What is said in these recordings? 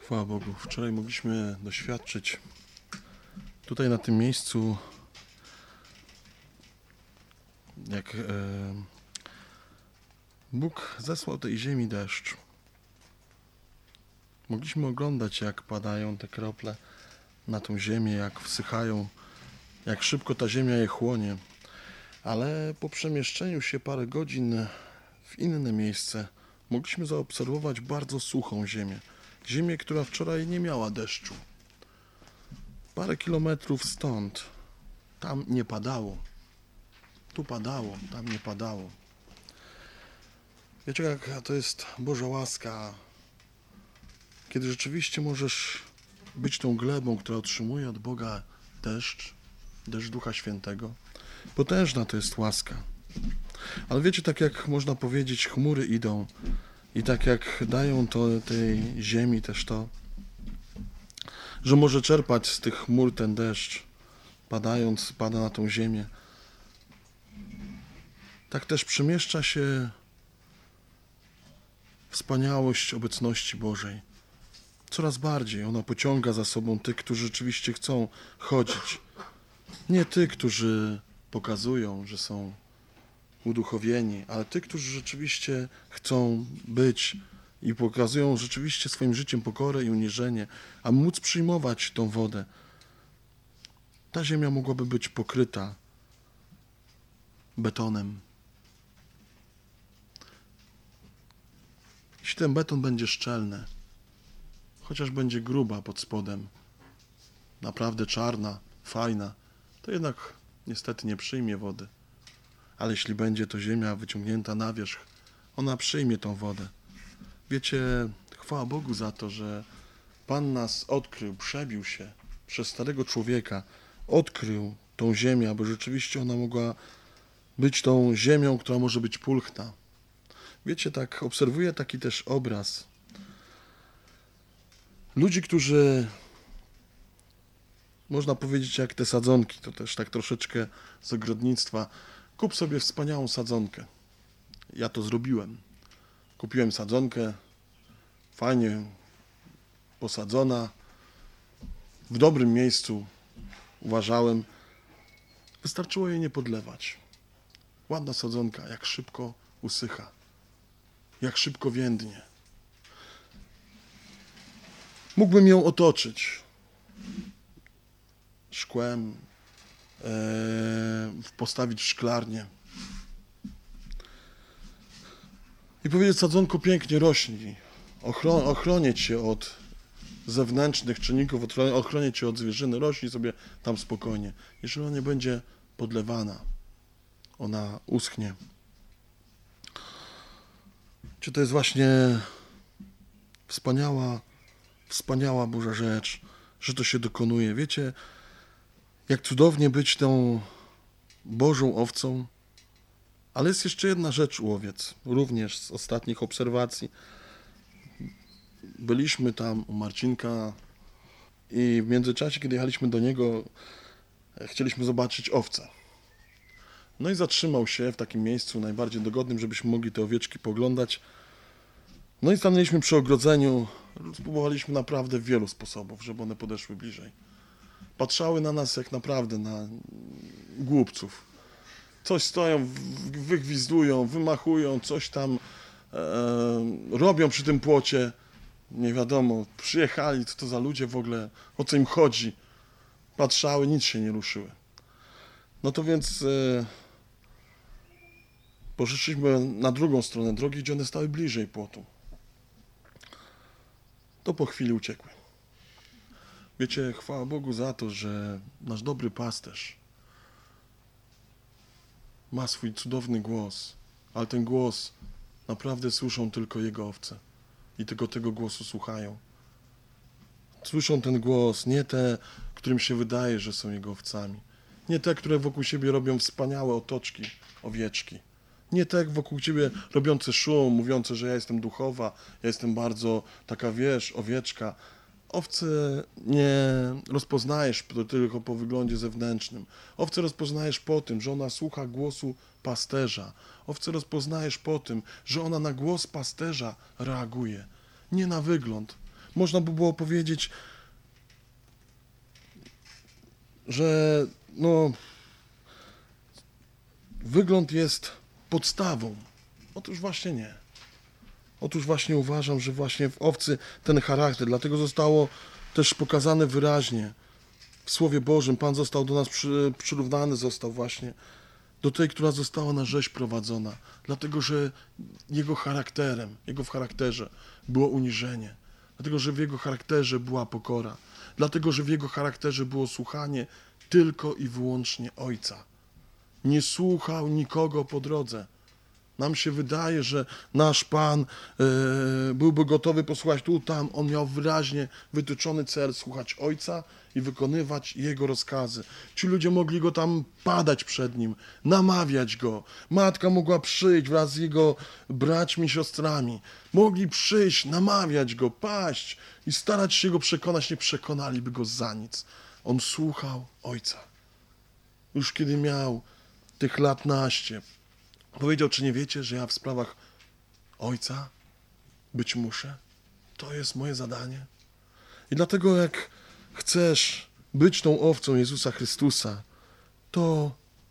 Chwała Bogu. Wczoraj mogliśmy doświadczyć tutaj na tym miejscu, jak Bóg zesłał tej ziemi deszcz. Mogliśmy oglądać, jak padają te krople na tą ziemię, jak wsychają, jak szybko ta ziemia je chłonie. Ale po przemieszczeniu się parę godzin w inne miejsce mogliśmy zaobserwować bardzo suchą ziemię. Ziemię, która wczoraj nie miała deszczu. Parę kilometrów stąd, tam nie padało. Tu padało, tam nie padało. Wiecie, jaka to jest Boża łaska, kiedy rzeczywiście możesz być tą glebą, która otrzymuje od Boga deszcz Ducha Świętego. Potężna to jest łaska. Ale wiecie, tak jak można powiedzieć, chmury idą i tak jak dają to tej ziemi też to, że może czerpać z tych chmur ten deszcz, pada na tą ziemię. Tak też przemieszcza się wspaniałość obecności Bożej. Coraz bardziej ona pociąga za sobą tych, którzy rzeczywiście chcą chodzić. Nie tych, którzy pokazują, że są uduchowieni, ale tych, którzy rzeczywiście chcą być i pokazują rzeczywiście swoim życiem pokorę i uniżenie, a móc przyjmować tą wodę. Ta ziemia mogłaby być pokryta betonem. Jeśli ten beton będzie szczelny, chociaż będzie gruba pod spodem, naprawdę czarna, fajna, to jednak niestety nie przyjmie wody. Ale jeśli będzie to ziemia wyciągnięta na wierzch, ona przyjmie tą wodę. Wiecie, chwała Bogu za to, że Pan nas odkrył, przebił się przez starego człowieka, odkrył tą ziemię, aby rzeczywiście ona mogła być tą ziemią, która może być pulchna. Wiecie, tak obserwuję taki też obraz ludzi, którzy, można powiedzieć, jak te sadzonki, to też tak troszeczkę z ogrodnictwa. Kup sobie wspaniałą sadzonkę. Ja to zrobiłem. Kupiłem sadzonkę, fajnie posadzona, w dobrym miejscu, uważałem. Wystarczyło jej nie podlewać. Ładna sadzonka, jak szybko usycha, jak szybko więdnie. Mógłbym ją otoczyć szkłem, postawić szklarnię i powiedzieć: sadzonko, pięknie rośnij, ochronię cię od zewnętrznych czynników, ochronię cię od zwierzyny, rośnij sobie tam spokojnie. Jeżeli ona nie będzie podlewana, ona uschnie. Czy to jest właśnie wspaniała Boża rzecz, że to się dokonuje. Wiecie, jak cudownie być tą Bożą owcą. Ale jest jeszcze jedna rzecz u owiec, również z ostatnich obserwacji. Byliśmy tam u Marcinka i w międzyczasie, kiedy jechaliśmy do niego, chcieliśmy zobaczyć owce. No i zatrzymał się w takim miejscu najbardziej dogodnym, żebyśmy mogli te owieczki poglądać. No i stanęliśmy przy ogrodzeniu, spróbowaliśmy naprawdę wielu sposobów, żeby one podeszły bliżej. Patrzały na nas jak naprawdę na głupców. Coś stoją, wygwizdują, wymachują, coś tam robią przy tym płocie. Nie wiadomo, przyjechali, co to za ludzie w ogóle, o co im chodzi. Patrzały, nic się nie ruszyły. No to więc poszliśmy na drugą stronę drogi, gdzie one stały bliżej płotu. To po chwili uciekły. Wiecie, chwała Bogu za to, że nasz dobry pasterz ma swój cudowny głos, ale ten głos naprawdę słyszą tylko jego owce i tylko tego głosu słuchają. Słyszą ten głos, nie te, którym się wydaje, że są jego owcami. Nie te, które wokół siebie robią wspaniałe otoczki, owieczki. Nie te wokół ciebie robiące szum, mówiące, że ja jestem duchowa, ja jestem bardzo taka, owieczka. Owce nie rozpoznajesz tylko po wyglądzie zewnętrznym. Owce rozpoznajesz po tym, że ona słucha głosu pasterza. Owce rozpoznajesz po tym, że ona na głos pasterza reaguje. Nie na wygląd. można by było powiedzieć, że wygląd jest podstawą. Otóż właśnie nie. Otóż właśnie uważam, że właśnie w owcy ten charakter, dlatego zostało też pokazane wyraźnie w Słowie Bożym. Pan został do nas przyrównany, został właśnie do tej, która została na rzeź prowadzona. Dlatego, że jego w charakterze było uniżenie. Dlatego, że w jego charakterze była pokora. Dlatego, że w jego charakterze było słuchanie tylko i wyłącznie Ojca. Nie słuchał nikogo po drodze. Nam się wydaje, że nasz Pan byłby gotowy posłuchać tu, tam. On miał wyraźnie wytyczony cel słuchać Ojca i wykonywać Jego rozkazy. Ci ludzie mogli Go tam padać przed Nim, namawiać Go. Matka mogła przyjść wraz z Jego braćmi, siostrami. Mogli przyjść, namawiać Go, paść i starać się Go przekonać. Nie przekonaliby Go za nic. On słuchał Ojca. Już kiedy miał tych lat naście, powiedział, czy nie wiecie, że ja w sprawach Ojca być muszę? To jest moje zadanie. I dlatego jak chcesz być tą owcą Jezusa Chrystusa, to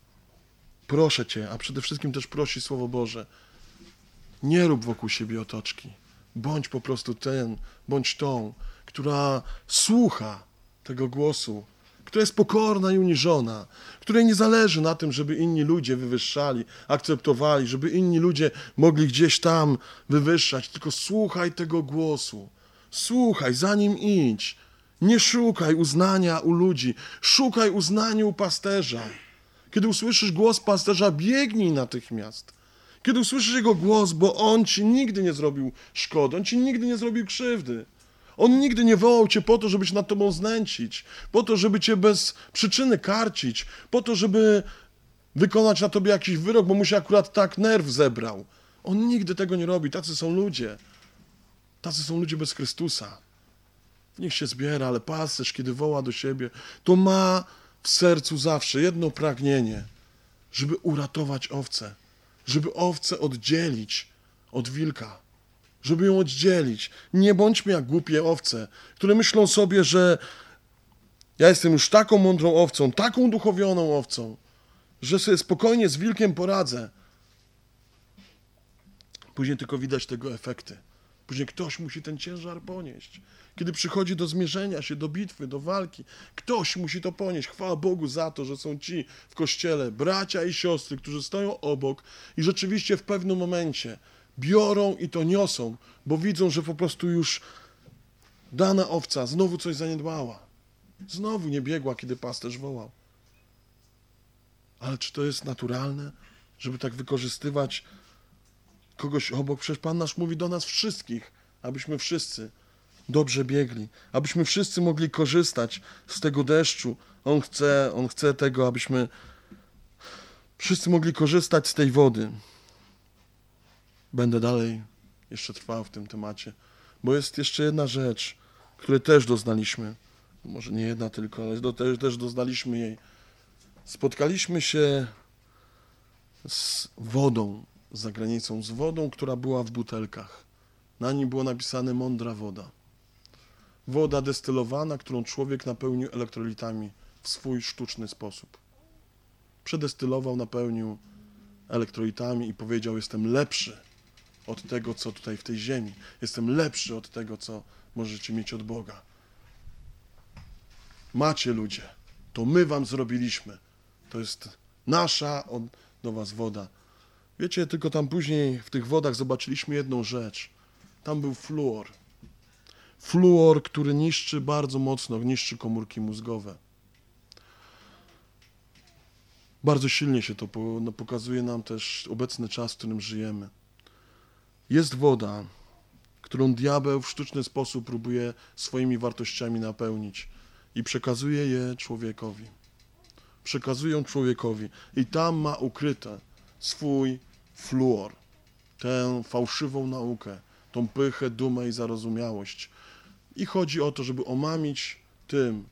proszę Cię, a przede wszystkim też prosi Słowo Boże, nie rób wokół siebie otoczki. Bądź po prostu bądź tą, która słucha tego głosu, która jest pokorna i uniżona, której nie zależy na tym, żeby inni ludzie wywyższali, akceptowali, żeby inni ludzie mogli gdzieś tam wywyższać, tylko słuchaj tego głosu. Słuchaj, za nim idź. Nie szukaj uznania u ludzi, szukaj uznania u pasterza. Kiedy usłyszysz głos pasterza, biegnij natychmiast. Kiedy usłyszysz jego głos, bo on ci nigdy nie zrobił szkody, on ci nigdy nie zrobił krzywdy. On nigdy nie wołał cię po to, żeby się nad tobą znęcić, po to, żeby cię bez przyczyny karcić, po to, żeby wykonać na tobie jakiś wyrok, bo mu się akurat tak nerw zebrał. On nigdy tego nie robi. Tacy są ludzie. Tacy są ludzie bez Chrystusa. Niech się zbiera, ale pasterz, kiedy woła do siebie, to ma w sercu zawsze jedno pragnienie, żeby uratować owcę, żeby owcę oddzielić od wilka, żeby ją oddzielić. Nie bądźmy jak głupie owce, które myślą sobie, że ja jestem już taką mądrą owcą, taką duchowioną owcą, że sobie spokojnie z wilkiem poradzę. Później tylko widać tego efekty. Później ktoś musi ten ciężar ponieść. Kiedy przychodzi do zmierzenia się, do bitwy, do walki, ktoś musi to ponieść. Chwała Bogu za to, że są ci w kościele, bracia i siostry, którzy stoją obok i rzeczywiście w pewnym momencie biorą i to niosą, bo widzą, że po prostu już dana owca znowu coś zaniedbała. Znowu nie biegła, kiedy pasterz wołał. Ale czy to jest naturalne, żeby tak wykorzystywać kogoś obok? Przecież Pan nasz mówi do nas wszystkich, abyśmy wszyscy dobrze biegli, abyśmy wszyscy mogli korzystać z tego deszczu. On chce tego, abyśmy wszyscy mogli korzystać z tej wody. Będę dalej jeszcze trwał w tym temacie, bo jest jeszcze jedna rzecz, której też doznaliśmy. Może nie jedna tylko, ale też doznaliśmy jej. Spotkaliśmy się z wodą za granicą, z wodą, która była w butelkach. Na niej było napisane mądra woda. Woda destylowana, którą człowiek napełnił elektrolitami w swój sztuczny sposób. Przedestylował, napełnił elektrolitami i powiedział: jestem lepszy od tego, co tutaj w tej ziemi. Jestem lepszy od tego, co możecie mieć od Boga. Macie ludzie, to my wam zrobiliśmy. To jest nasza do was woda. Wiecie, tylko tam później w tych wodach zobaczyliśmy jedną rzecz. Tam był fluor. Fluor, który niszczy bardzo mocno, niszczy komórki mózgowe. Bardzo silnie się to pokazuje nam też obecny czas, w którym żyjemy. Jest woda, którą diabeł w sztuczny sposób próbuje swoimi wartościami napełnić i przekazuje je człowiekowi. Przekazują człowiekowi i tam ma ukryte swój fluor, tę fałszywą naukę, tą pychę, dumę i zarozumiałość. I chodzi o to, żeby omamić tym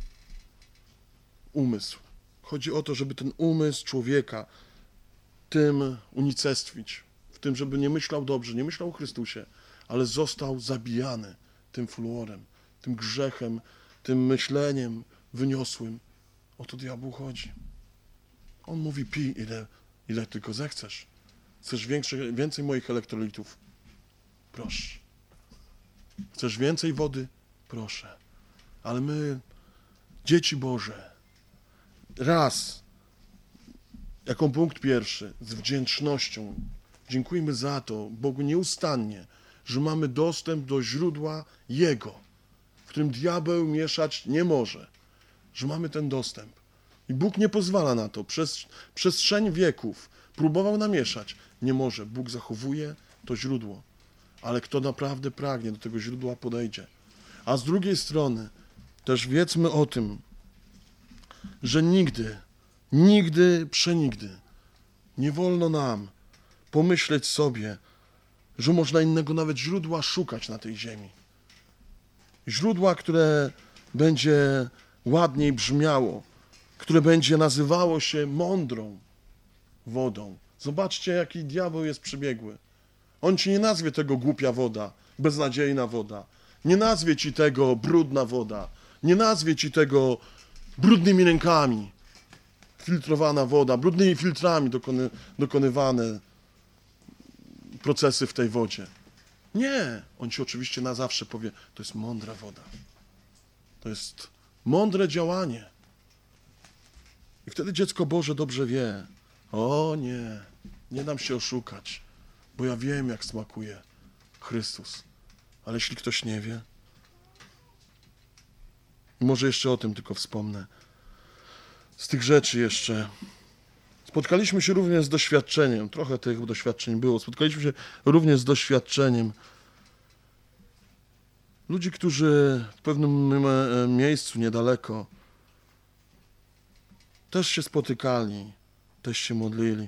umysł. Chodzi o to, żeby ten umysł człowieka tym unicestwić, w tym, żeby nie myślał dobrze, nie myślał o Chrystusie, ale został zabijany tym fluorem, tym grzechem, tym myśleniem wyniosłym. O to diabłu chodzi. On mówi, pij ile tylko zechcesz. Chcesz więcej moich elektrolitów? Proszę. Chcesz więcej wody? Proszę. Ale my, dzieci Boże, raz, jako punkt pierwszy, z wdzięcznością, dziękujmy za to Bogu nieustannie, że mamy dostęp do źródła Jego, w którym diabeł mieszać nie może, że mamy ten dostęp. I Bóg nie pozwala na to. Przez przestrzeń wieków próbował namieszać. Nie może. Bóg zachowuje to źródło. Ale kto naprawdę pragnie, do tego źródła podejdzie. A z drugiej strony też wiedzmy o tym, że nigdy, przenigdy nie wolno nam pomyśleć sobie, że można innego nawet źródła szukać na tej ziemi. Źródła, które będzie ładniej brzmiało, które będzie nazywało się mądrą wodą. Zobaczcie, jaki diabeł jest przebiegły. On ci nie nazwie tego głupia woda, beznadziejna woda. Nie nazwie ci tego brudna woda. Nie nazwie ci tego brudnymi rękami filtrowana woda, brudnymi filtrami dokonywane procesy w tej wodzie. Nie. On ci oczywiście na zawsze powie, to jest mądra woda. To jest mądre działanie. I wtedy dziecko Boże dobrze wie, o nie dam się oszukać, bo ja wiem, jak smakuje Chrystus. Ale jeśli ktoś nie wie, może jeszcze o tym tylko wspomnę. Z tych rzeczy jeszcze. Spotkaliśmy się również z doświadczeniem, trochę tych doświadczeń było, spotkaliśmy się również z doświadczeniem ludzi, którzy w pewnym miejscu niedaleko też się spotykali, też się modlili.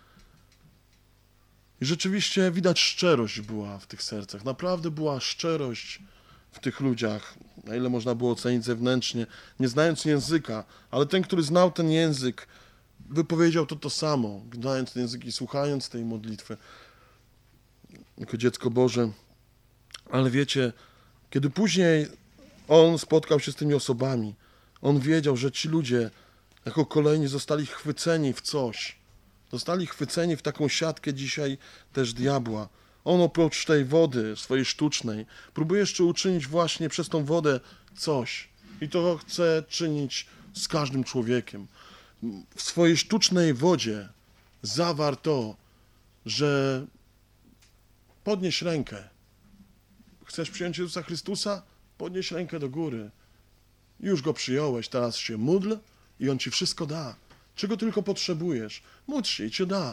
I rzeczywiście widać szczerość była w tych sercach. Naprawdę była szczerość w tych ludziach, na ile można było ocenić zewnętrznie, nie znając języka, ale ten, który znał ten język, wypowiedział to samo, znając ten język i słuchając tej modlitwy jako dziecko Boże. Ale wiecie, kiedy później on spotkał się z tymi osobami, on wiedział, że ci ludzie jako kolejni zostali chwyceni w coś. Zostali chwyceni w taką siatkę dzisiaj też diabła. On oprócz tej wody swojej sztucznej próbuje jeszcze uczynić właśnie przez tą wodę coś. I to chce czynić z każdym człowiekiem. W swojej sztucznej wodzie zawarł to, że podnieś rękę. Chcesz przyjąć Jezusa Chrystusa? Podnieś rękę do góry. Już Go przyjąłeś, teraz się módl i On ci wszystko da. Czego tylko potrzebujesz? Módl się i ci da.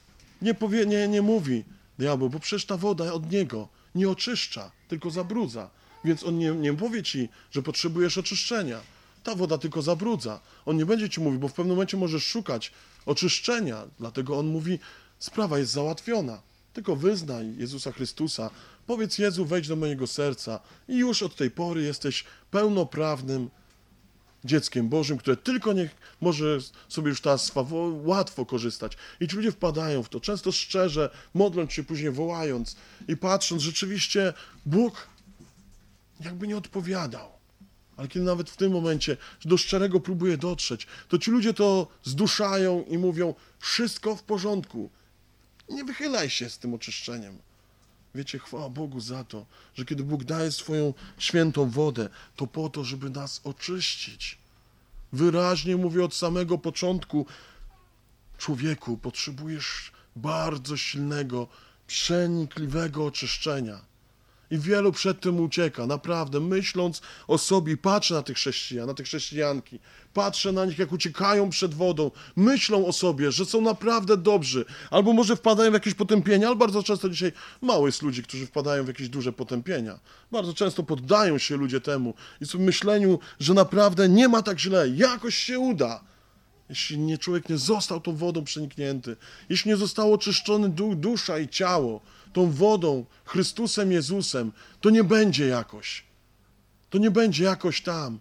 Nie mówi diabeł, bo przecież ta woda od Niego nie oczyszcza, tylko zabrudza. Więc On nie powie ci, że potrzebujesz oczyszczenia. Ta woda tylko zabrudza. On nie będzie ci mówił, bo w pewnym momencie możesz szukać oczyszczenia. Dlatego On mówi, sprawa jest załatwiona. Tylko wyznaj Jezusa Chrystusa. Powiedz Jezu, wejdź do mojego serca i już od tej pory jesteś pełnoprawnym dzieckiem Bożym, które tylko może sobie już teraz łatwo korzystać. I ci ludzie wpadają w to, często szczerze, modląc się, później wołając i patrząc, rzeczywiście Bóg jakby nie odpowiadał. Ale kiedy nawet w tym momencie do szczerego próbuje dotrzeć, to ci ludzie to zduszają i mówią, wszystko w porządku. Nie wychylaj się z tym oczyszczeniem. Wiecie, chwała Bogu za to, że kiedy Bóg daje swoją świętą wodę, to po to, żeby nas oczyścić. Wyraźnie mówię od samego początku, człowieku, potrzebujesz bardzo silnego, przenikliwego oczyszczenia. I wielu przed tym ucieka, naprawdę, myśląc o sobie, patrzę na tych chrześcijan, na te chrześcijanki, patrzę na nich, jak uciekają przed wodą, myślą o sobie, że są naprawdę dobrzy, albo może wpadają w jakieś potępienia, ale bardzo często dzisiaj mało jest ludzi, którzy wpadają w jakieś duże potępienia. Bardzo często poddają się ludzie temu i w myśleniu, że naprawdę nie ma tak źle, jakoś się uda. Jeśli człowiek nie został tą wodą przeniknięty, jeśli nie zostało oczyszczony dusza i ciało, tą wodą, Chrystusem Jezusem, to nie będzie jakoś. To nie będzie jakoś tam.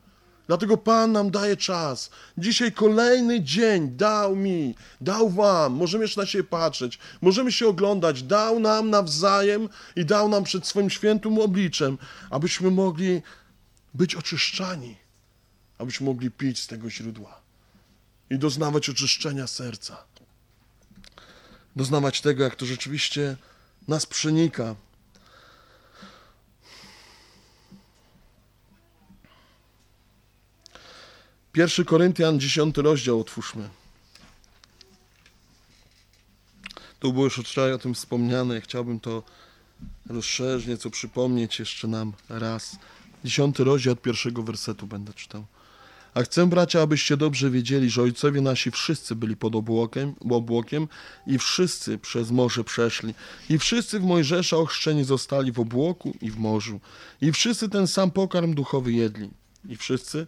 Dlatego Pan nam daje czas. Dzisiaj kolejny dzień dał mi, dał wam. Możemy jeszcze na siebie patrzeć, możemy się oglądać. Dał nam nawzajem i dał nam przed swoim świętym obliczem, abyśmy mogli być oczyszczani, abyśmy mogli pić z tego źródła i doznawać oczyszczenia serca. Doznawać tego, jak to rzeczywiście nas przenika. 1 Koryntian, 10 rozdział otwórzmy. Tu było już wczoraj o tym wspomniane. Chciałbym to rozszerzyć, nieco przypomnieć jeszcze nam raz. 10 rozdział od 1 wersetu będę czytał. A chcę, bracia, abyście dobrze wiedzieli, że ojcowie nasi wszyscy byli pod obłokiem i wszyscy przez morze przeszli. I wszyscy w Mojżesza ochrzczeni zostali w obłoku i w morzu. I wszyscy ten sam pokarm duchowy jedli. I wszyscy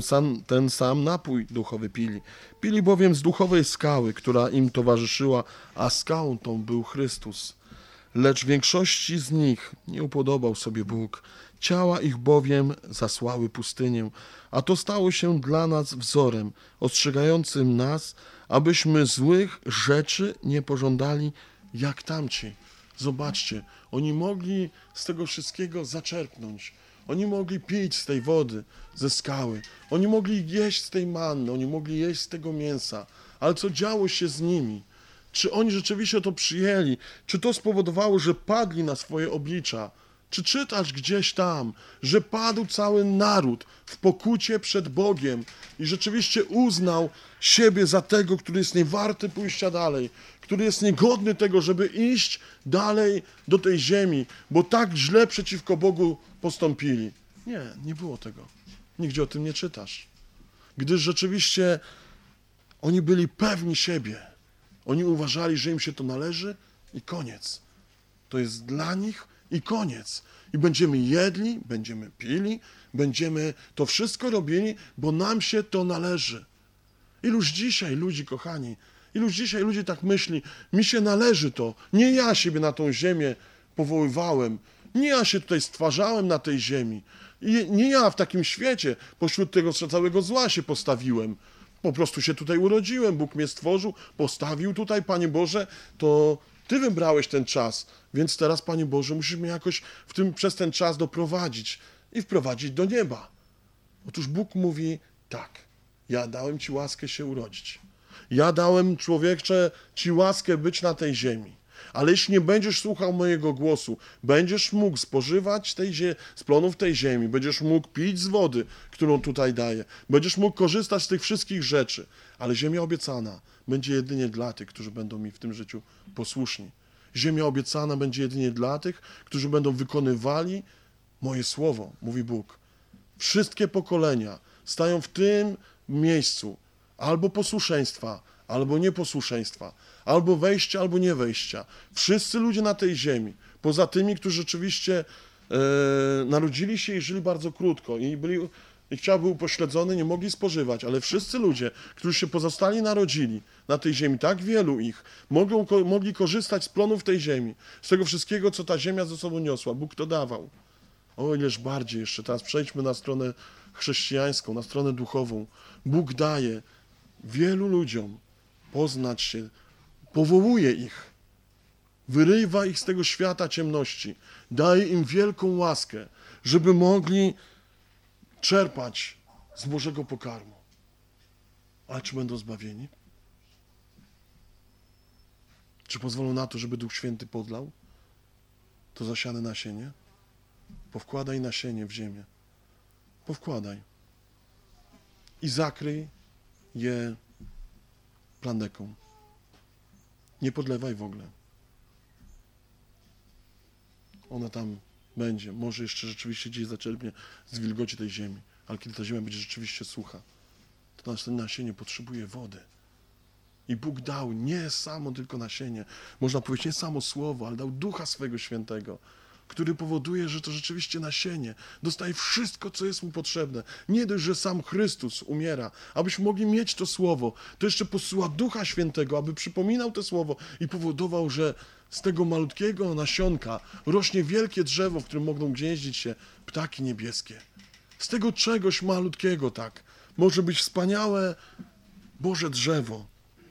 ten sam napój duchowy pili. Pili bowiem z duchowej skały, która im towarzyszyła, a skałą tą był Chrystus. Lecz większości z nich nie upodobał sobie Bóg. Ciała ich bowiem zasłały pustynię, a to stało się dla nas wzorem, ostrzegającym nas, abyśmy złych rzeczy nie pożądali jak tamci. Zobaczcie, oni mogli z tego wszystkiego zaczerpnąć. Oni mogli pić z tej wody, ze skały. Oni mogli jeść z tej manny, oni mogli jeść z tego mięsa. Ale co działo się z nimi? Czy oni rzeczywiście to przyjęli? Czy to spowodowało, że padli na swoje oblicza? Czy czytasz gdzieś tam, że padł cały naród w pokucie przed Bogiem i rzeczywiście uznał siebie za tego, który jest niewarty pójścia dalej, który jest niegodny tego, żeby iść dalej do tej ziemi, bo tak źle przeciwko Bogu postąpili? Nie, nie było tego. Nigdzie o tym nie czytasz. Gdyż rzeczywiście oni byli pewni siebie. Oni uważali, że im się to należy i koniec. To jest dla nich i koniec. I będziemy jedli, będziemy pili, będziemy to wszystko robili, bo nam się to należy. Iluż dzisiaj ludzi, kochani, iluż dzisiaj ludzi tak myśli, mi się należy to. Nie ja siebie na tą ziemię powoływałem, nie ja się tutaj stwarzałem na tej ziemi. I nie ja w takim świecie pośród tego całego zła się postawiłem. Po prostu się tutaj urodziłem, Bóg mnie stworzył, postawił tutaj, Panie Boże, to Ty wybrałeś ten czas, więc teraz, Panie Boże, musisz mnie jakoś przez ten czas doprowadzić i wprowadzić do nieba. Otóż Bóg mówi tak, ja dałem Ci łaskę się urodzić. Ja dałem, człowiecze, Ci łaskę być na tej ziemi. Ale jeśli nie będziesz słuchał mojego głosu, będziesz mógł spożywać z plonów tej ziemi, będziesz mógł pić z wody, którą tutaj daję, będziesz mógł korzystać z tych wszystkich rzeczy, ale ziemia obiecana będzie jedynie dla tych, którzy będą mi w tym życiu posłuszni. Ziemia obiecana będzie jedynie dla tych, którzy będą wykonywali moje słowo, mówi Bóg. Wszystkie pokolenia stają w tym miejscu albo posłuszeństwa, albo nieposłuszeństwa, albo wejścia, albo nie wejścia. Wszyscy ludzie na tej ziemi, poza tymi, którzy rzeczywiście narodzili się i żyli bardzo krótko ich ciało było upośledzone, nie mogli spożywać, ale wszyscy ludzie, którzy się pozostali narodzili na tej ziemi, tak wielu ich, mogli korzystać z plonów tej ziemi, z tego wszystkiego, co ta ziemia ze sobą niosła. Bóg to dawał. O ileż bardziej jeszcze, teraz przejdźmy na stronę chrześcijańską, na stronę duchową. Bóg daje wielu ludziom poznać się, powołuje ich, wyrywa ich z tego świata ciemności, daje im wielką łaskę, żeby mogli czerpać z Bożego pokarmu. Ale czy będą zbawieni? Czy pozwolą na to, żeby Duch Święty podlał to zasiane nasienie? Powkładaj nasienie w ziemię. Powkładaj. I zakryj je plandeką. Nie podlewaj w ogóle. Ona tam będzie. Może jeszcze rzeczywiście gdzieś zaczerpnie z wilgoci tej ziemi. Ale kiedy ta ziemia będzie rzeczywiście sucha, to nasienie potrzebuje wody. I Bóg dał nie samo tylko nasienie, można powiedzieć nie samo słowo, ale dał Ducha swego Świętego, który powoduje, że to rzeczywiście nasienie dostaje wszystko, co jest mu potrzebne. Nie dość, że sam Chrystus umiera, abyśmy mogli mieć to słowo, to jeszcze posyła Ducha Świętego, aby przypominał to słowo i powodował, że z tego malutkiego nasionka rośnie wielkie drzewo, w którym mogą gnieździć się ptaki niebieskie. Z tego czegoś malutkiego, tak, może być wspaniałe Boże drzewo.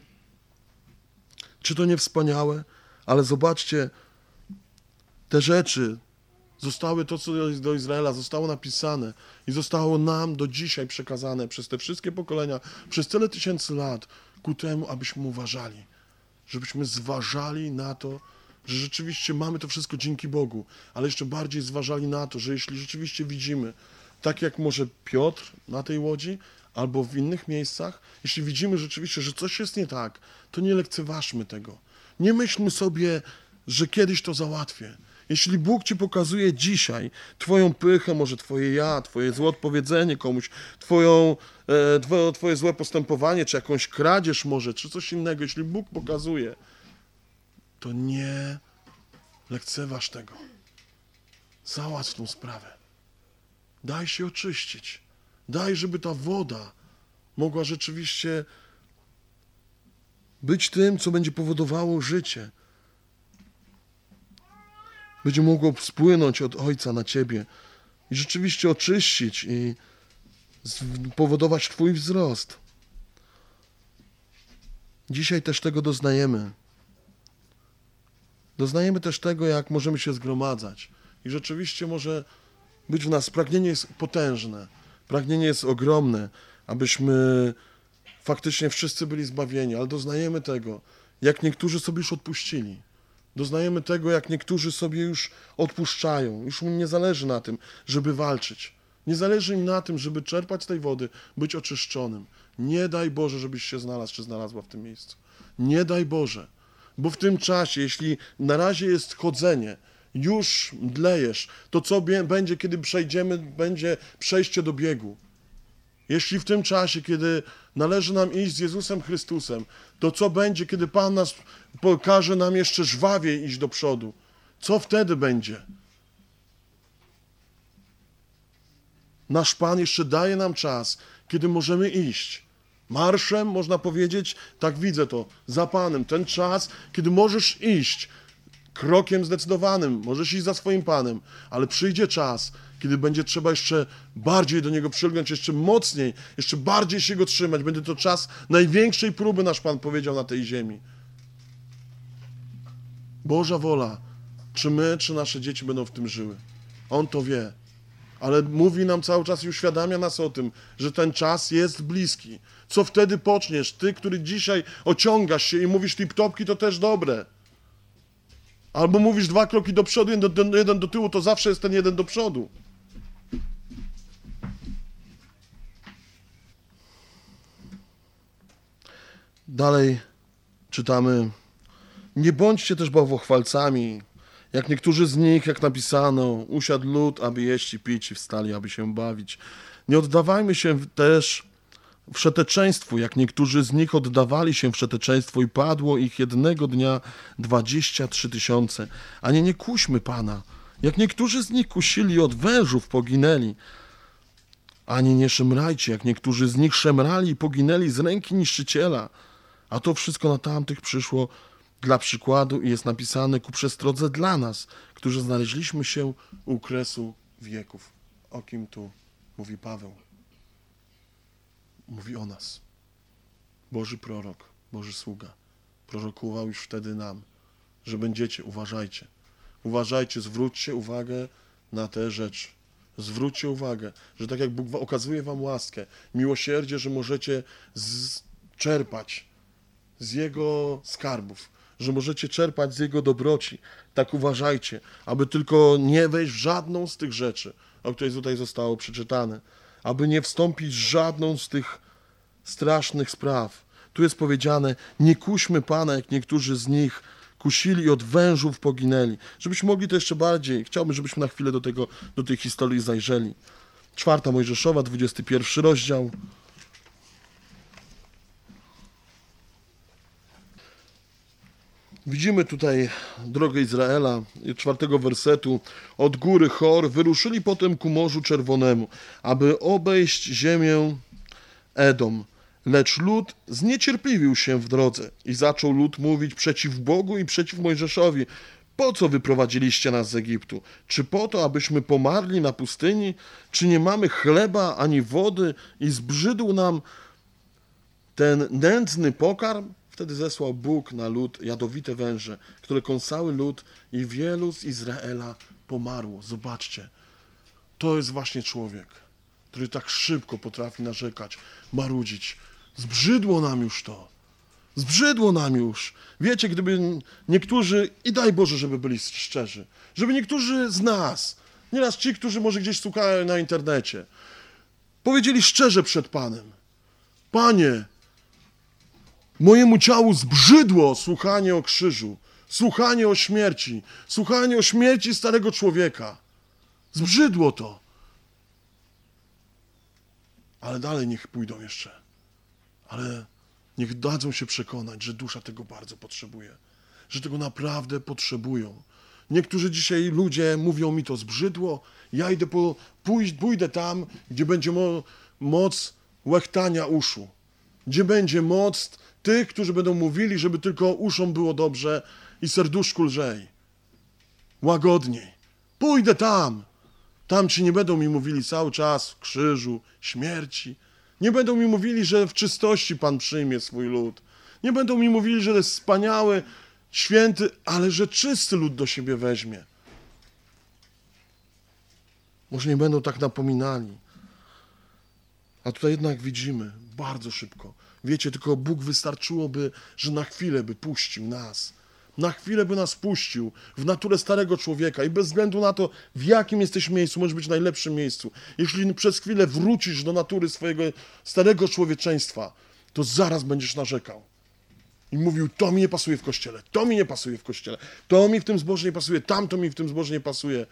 Czy to nie wspaniałe? Ale zobaczcie, te rzeczy zostały, to co jest do Izraela, zostało napisane i zostało nam do dzisiaj przekazane przez te wszystkie pokolenia, przez tyle tysięcy lat, ku temu, abyśmy uważali, żebyśmy zważali na to, że rzeczywiście mamy to wszystko dzięki Bogu, ale jeszcze bardziej zważali na to, że jeśli rzeczywiście widzimy, tak jak może Piotr na tej łodzi, albo w innych miejscach, jeśli widzimy rzeczywiście, że coś jest nie tak, to nie lekceważmy tego. Nie myślmy sobie, że kiedyś to załatwię. Jeśli Bóg ci pokazuje dzisiaj twoją pychę, może twoje ja, twoje złe odpowiedzenie komuś, twoje złe postępowanie, czy jakąś kradzież może, czy coś innego, jeśli Bóg pokazuje, to nie lekceważ tego. Załatw tą sprawę. Daj się oczyścić. Daj, żeby ta woda mogła rzeczywiście być tym, co będzie powodowało życie. Będzie mogło spłynąć od Ojca na ciebie i rzeczywiście oczyścić i powodować twój wzrost. Dzisiaj też tego doznajemy. Doznajemy też tego, jak możemy się zgromadzać. I rzeczywiście może być w nas, pragnienie jest potężne, pragnienie jest ogromne, abyśmy faktycznie wszyscy byli zbawieni, ale doznajemy tego, jak niektórzy sobie już odpuścili. Doznajemy tego, jak niektórzy sobie już odpuszczają. Już im nie zależy na tym, żeby walczyć. Nie zależy im na tym, żeby czerpać z tej wody, być oczyszczonym. Nie daj Boże, żebyś się znalazł czy znalazła w tym miejscu. Nie daj Boże. Bo w tym czasie, jeśli na razie jest chodzenie, już mdlejesz, to co będzie, kiedy przejdziemy, będzie przejście do biegu. Jeśli w tym czasie, kiedy należy nam iść z Jezusem Chrystusem, to co będzie, kiedy Pan nas pokaże nam jeszcze żwawiej iść do przodu? Co wtedy będzie? Nasz Pan jeszcze daje nam czas, kiedy możemy iść. Marszem, można powiedzieć, tak widzę to, za Panem. Ten czas, kiedy możesz iść krokiem zdecydowanym, możesz iść za swoim Panem, ale przyjdzie czas, kiedy będzie trzeba jeszcze bardziej do Niego przylgnąć, jeszcze mocniej, jeszcze bardziej się Go trzymać. Będzie to czas największej próby, nasz Pan powiedział, na tej ziemi. Boża wola, czy my, czy nasze dzieci będą w tym żyły. On to wie, ale mówi nam cały czas i uświadamia nas o tym, że ten czas jest bliski. Co wtedy poczniesz? Ty, który dzisiaj ociągasz się i mówisz tip-topki, to też dobre. Albo mówisz 2 kroki do przodu, jeden do tyłu, to zawsze jest ten jeden do przodu. Dalej czytamy: nie bądźcie też bałwochwalcami, jak niektórzy z nich, jak napisano, usiadł lud, aby jeść i pić, i wstali, aby się bawić. Nie oddawajmy się też wszeteczeństwu, jak niektórzy z nich oddawali się wszeteczeństwu i padło ich jednego dnia 23 000. Ani nie kuśmy Pana, jak niektórzy z nich kusili, od wężów poginęli. Ani nie szemrajcie, jak niektórzy z nich szemrali i poginęli z ręki niszczyciela. A to wszystko na tamtych przyszło dla przykładu i jest napisane ku przestrodze dla nas, którzy znaleźliśmy się u kresu wieków. O kim tu mówi Paweł? Mówi o nas. Boży prorok, Boży sługa prorokował już wtedy nam, że będziecie, uważajcie. Uważajcie, zwróćcie uwagę na te rzeczy. Zwróćcie uwagę, że tak jak Bóg okazuje wam łaskę, miłosierdzie, że możecie czerpać z Jego skarbów, że możecie czerpać z Jego dobroci. Tak uważajcie, aby tylko nie wejść w żadną z tych rzeczy, o której tutaj zostało przeczytane, aby nie wstąpić w żadną z tych strasznych spraw. Tu jest powiedziane, nie kuśmy Pana, jak niektórzy z nich kusili i od wężów poginęli. Żebyśmy mogli to jeszcze bardziej, chciałbym, żebyśmy na chwilę do tej historii zajrzeli. 4 Mojżeszowa, 21 rozdział. Widzimy tutaj drogę Izraela, 4 wersetu. Od góry Hor wyruszyli potem ku Morzu Czerwonemu, aby obejść ziemię Edom. Lecz lud zniecierpliwił się w drodze i zaczął lud mówić przeciw Bogu i przeciw Mojżeszowi. Po co wyprowadziliście nas z Egiptu? Czy po to, abyśmy pomarli na pustyni? Czy nie mamy chleba ani wody i zbrzydł nam ten nędzny pokarm? Wtedy zesłał Bóg na lud jadowite węże, które kąsały lud i wielu z Izraela pomarło. Zobaczcie, to jest właśnie człowiek, który tak szybko potrafi narzekać, marudzić. Zbrzydło nam już to. Zbrzydło nam już. Wiecie, gdyby niektórzy, i daj Boże, żeby byli szczerzy, żeby niektórzy z nas, nieraz ci, którzy może gdzieś słuchają na internecie, powiedzieli szczerze przed Panem: Panie, mojemu ciału zbrzydło słuchanie o krzyżu, słuchanie o śmierci starego człowieka. Zbrzydło to. Ale dalej niech pójdą jeszcze. Ale niech dadzą się przekonać, że dusza tego bardzo potrzebuje. Że tego naprawdę potrzebują. Niektórzy dzisiaj ludzie mówią mi to zbrzydło, ja pójdę tam, gdzie będzie moc łechtania uszu. Gdzie będzie moc tych, którzy będą mówili, żeby tylko uszom było dobrze i serduszku lżej. Łagodniej. Pójdę tam. Tam ci nie będą mi mówili cały czas krzyżu, śmierci. Nie będą mi mówili, że w czystości Pan przyjmie swój lud. Nie będą mi mówili, że jest wspaniały, święty, ale że czysty lud do siebie weźmie. Może nie będą tak napominali. A tutaj jednak widzimy, bardzo szybko. Wiecie, tylko Bóg wystarczyłoby, że na chwilę by puścił nas. Na chwilę by nas puścił w naturę starego człowieka i bez względu na to, w jakim jesteś miejscu, możesz być w najlepszym miejscu. Jeśli przez chwilę wrócisz do natury swojego starego człowieczeństwa, to zaraz będziesz narzekał. I mówił: to mi nie pasuje w kościele, to mi nie pasuje w kościele, to mi w tym zborze nie pasuje, tamto mi w tym zborze nie pasuje.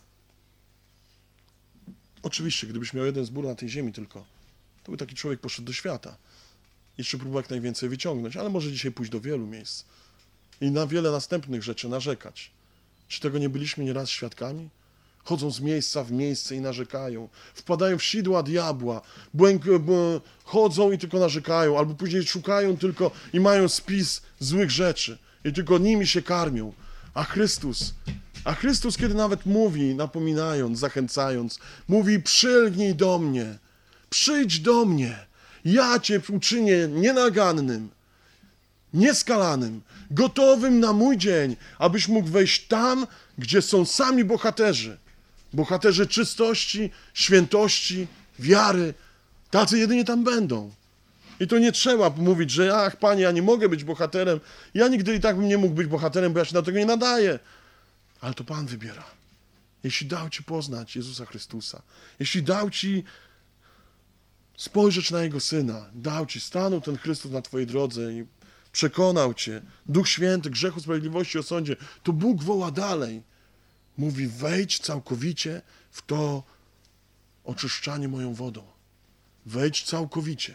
Oczywiście, gdybyś miał jeden zbór na tej ziemi tylko, to by taki człowiek poszedł do świata. Jeszcze próbował jak najwięcej wyciągnąć, ale może dzisiaj pójść do wielu miejsc i na wiele następnych rzeczy narzekać. Czy tego nie byliśmy nieraz świadkami? Chodzą z miejsca w miejsce i narzekają. Wpadają w sidła diabła, chodzą i tylko narzekają, albo później szukają tylko i mają spis złych rzeczy i tylko nimi się karmią. A Chrystus, kiedy nawet mówi, napominając, zachęcając, mówi: przylgnij do mnie, przyjdź do mnie, ja cię uczynię nienagannym, nieskalanym, gotowym na mój dzień, abyś mógł wejść tam, gdzie są sami bohaterzy. Bohaterzy czystości, świętości, wiary. Tacy jedynie tam będą. I to nie trzeba mówić, że ach, Panie, ja nie mogę być bohaterem. Ja nigdy i tak bym nie mógł być bohaterem, bo ja się do tego nie nadaję. Ale to Pan wybiera. Jeśli dał ci poznać Jezusa Chrystusa, jeśli dał ci spojrzeć na Jego Syna, dał ci, stanął ten Chrystus na twojej drodze i przekonał cię, Duch Święty, grzechu, sprawiedliwości, o sądzie, to Bóg woła dalej. Mówi: wejdź całkowicie w to oczyszczanie moją wodą. Wejdź całkowicie.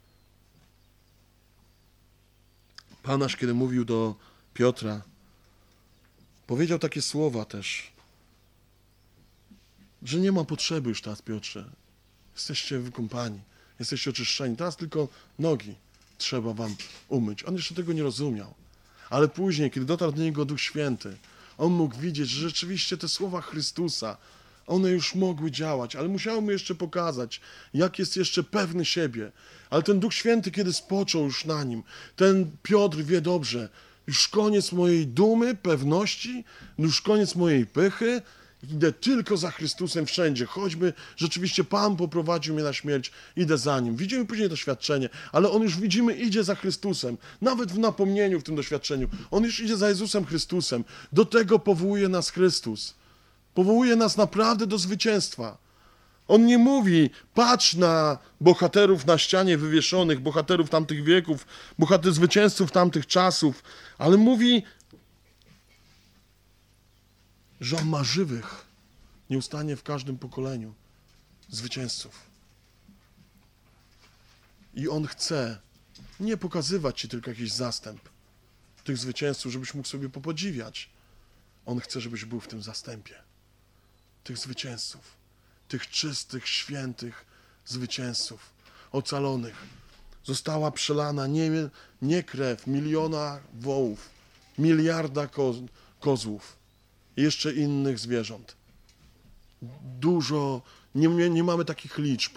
Pan nasz, kiedy mówił do Piotra, powiedział takie słowa też, że nie ma potrzeby już teraz, Piotrze. Jesteście wykąpani, jesteście oczyszczeni. Teraz tylko nogi trzeba wam umyć. On jeszcze tego nie rozumiał. Ale później, kiedy dotarł do niego Duch Święty, on mógł widzieć, że rzeczywiście te słowa Chrystusa, one już mogły działać, ale musiały mu jeszcze pokazać, jak jest jeszcze pewny siebie. Ale ten Duch Święty, kiedy spoczął już na nim, ten Piotr wie dobrze, już koniec mojej dumy, pewności, już koniec mojej pychy, idę tylko za Chrystusem wszędzie, choćby rzeczywiście Pan poprowadził mnie na śmierć, idę za Nim. Widzimy później doświadczenie, ale on już widzimy, idzie za Chrystusem, nawet w napomnieniu, w tym doświadczeniu. On już idzie za Jezusem Chrystusem. Do tego powołuje nas Chrystus. Powołuje nas naprawdę do zwycięstwa. On nie mówi: patrz na bohaterów na ścianie wywieszonych, bohaterów tamtych wieków, zwycięzców tamtych czasów, ale mówi, że on ma żywych nieustannie w każdym pokoleniu zwycięzców. I on chce nie pokazywać ci tylko jakiś zastęp tych zwycięzców, żebyś mógł sobie popodziwiać. On chce, żebyś był w tym zastępie tych zwycięzców, tych czystych, świętych zwycięzców, ocalonych. Została przelana nie krew miliona wołów, miliarda kozłów, i jeszcze innych zwierząt. Dużo, nie mamy takich liczb,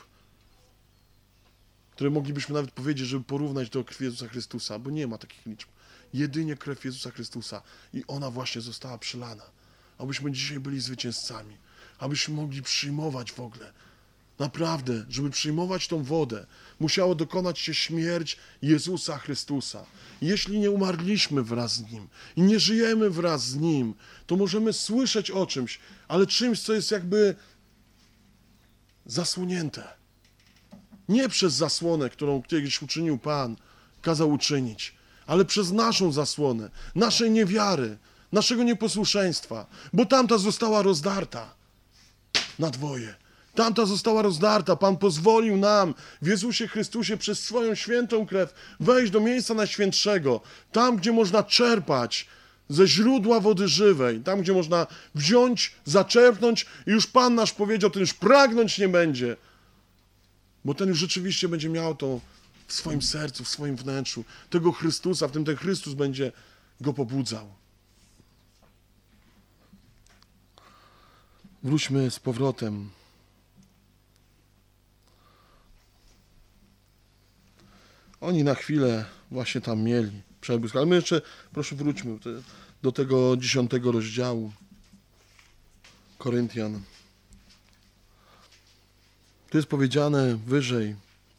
które moglibyśmy nawet powiedzieć, żeby porównać do krwi Jezusa Chrystusa, bo nie ma takich liczb. Jedynie krew Jezusa Chrystusa i ona właśnie została przelana, abyśmy dzisiaj byli zwycięzcami, abyśmy mogli przyjmować w ogóle. Naprawdę, żeby przyjmować tą wodę, musiała dokonać się śmierć Jezusa Chrystusa. Jeśli nie umarliśmy wraz z Nim i nie żyjemy wraz z Nim, to możemy słyszeć o czymś, ale czymś, co jest jakby zasłonięte. Nie przez zasłonę, którą kiedyś uczynił Pan, kazał uczynić, ale przez naszą zasłonę, naszej niewiary, naszego nieposłuszeństwa, bo tamta została rozdarta na dwoje. Tamta została rozdarta. Pan pozwolił nam w Jezusie Chrystusie przez swoją świętą krew wejść do miejsca najświętszego. Tam, gdzie można czerpać ze źródła wody żywej. Tam, gdzie można wziąć, zaczerpnąć i już Pan nasz powiedział, ten już pragnąć nie będzie. Bo ten już rzeczywiście będzie miał to w swoim sercu, w swoim wnętrzu. Tego Chrystusa, w tym ten Chrystus będzie go pobudzał. Wróćmy z powrotem. Oni na chwilę właśnie tam mieli przebłysk. Ale my jeszcze, proszę, wróćmy do tego 10 rozdziału Koryntian. Tu jest powiedziane wyżej: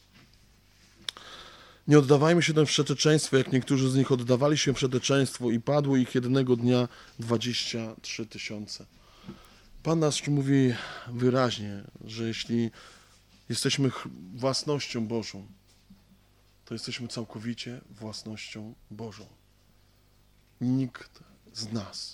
nie oddawajmy się temu wszeteczeństwu, jak niektórzy z nich oddawali się wszeteczeństwu i padło ich jednego dnia 23 000. Pan nasz mówi wyraźnie, że jeśli jesteśmy własnością Bożą, to jesteśmy całkowicie własnością Bożą. Nikt z nas,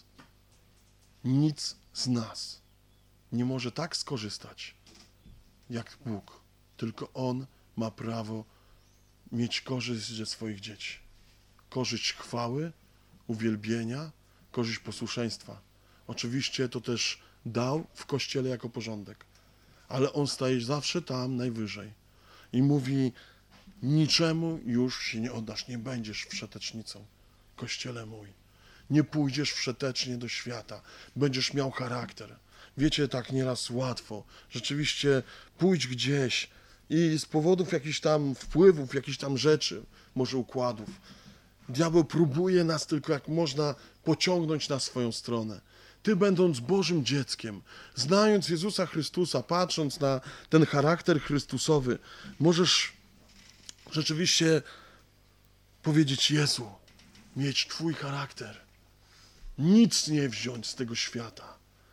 nic z nas nie może tak skorzystać jak Bóg. Tylko On ma prawo mieć korzyść ze swoich dzieci. Korzyść chwały, uwielbienia, korzyść posłuszeństwa. Oczywiście to też dał w Kościele jako porządek, ale On staje zawsze tam najwyżej i mówi: niczemu już się nie oddasz, nie będziesz wszetecznicą, Kościele mój. Nie pójdziesz wszetecznie do świata, będziesz miał charakter. Wiecie, tak nieraz łatwo. Rzeczywiście pójdź gdzieś i z powodów jakichś tam wpływów, jakichś tam rzeczy, może układów, diabeł próbuje nas tylko jak można pociągnąć na swoją stronę. Ty, będąc Bożym dzieckiem, znając Jezusa Chrystusa, patrząc na ten charakter Chrystusowy, możesz rzeczywiście powiedzieć: Jezu, mieć Twój charakter. Nic nie wziąć z tego świata.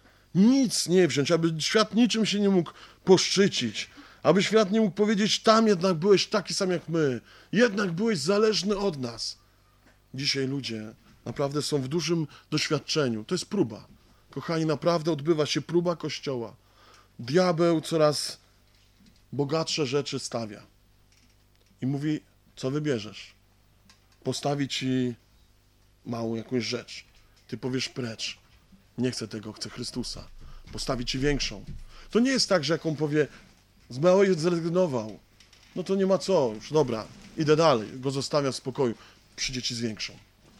Nic nie wziąć, aby świat niczym się nie mógł poszczycić. Aby świat nie mógł powiedzieć: tam jednak byłeś taki sam jak my. Jednak byłeś zależny od nas. Dzisiaj ludzie naprawdę są w dużym doświadczeniu. To jest próba. Kochani, naprawdę odbywa się próba Kościoła. Diabeł coraz bogatsze rzeczy stawia. I mówi: co wybierzesz? Postawi ci małą jakąś rzecz. Ty powiesz: precz. Nie chcę tego, chcę Chrystusa. Postawi ci większą. To nie jest tak, że jak on powie: z małej zrezygnował, no to nie ma co, już dobra, idę dalej, go zostawiam w spokoju. Przyjdzie ci z większą.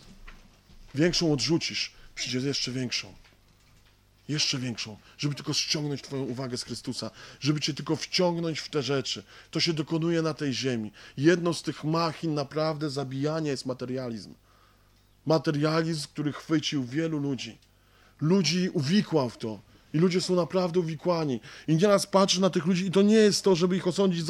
Większą odrzucisz, przyjdzie jeszcze większą. Jeszcze większą, żeby tylko ściągnąć twoją uwagę z Chrystusa, żeby cię tylko wciągnąć w te rzeczy. To się dokonuje na tej ziemi. Jedną z tych machin naprawdę zabijania jest materializm. Materializm, który chwycił wielu ludzi. Ludzi uwikłał w to. I ludzie są naprawdę uwikłani. I nieraz patrzysz na tych ludzi i to nie jest to, żeby ich osądzić.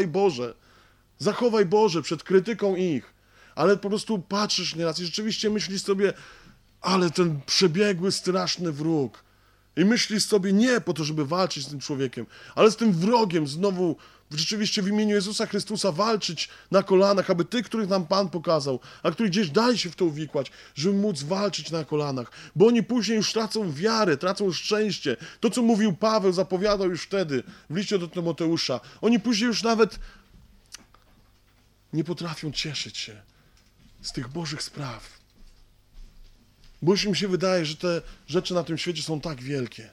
Zachowaj Boże przed krytyką ich. Ale po prostu patrzysz nieraz i rzeczywiście myślisz sobie: ale ten przebiegły, straszny wróg. I myślisz sobie nie po to, żeby walczyć z tym człowiekiem, ale z tym wrogiem znowu rzeczywiście w imieniu Jezusa Chrystusa walczyć na kolanach, aby tych, których nam Pan pokazał, a których gdzieś dali się w to uwikłać, żeby móc walczyć na kolanach, bo oni później już tracą wiarę, tracą szczęście. To, co mówił Paweł, zapowiadał już wtedy w liście do Tymoteusza. Oni później już nawet nie potrafią cieszyć się z tych Bożych spraw. Bo już im się wydaje, że te rzeczy na tym świecie są tak wielkie.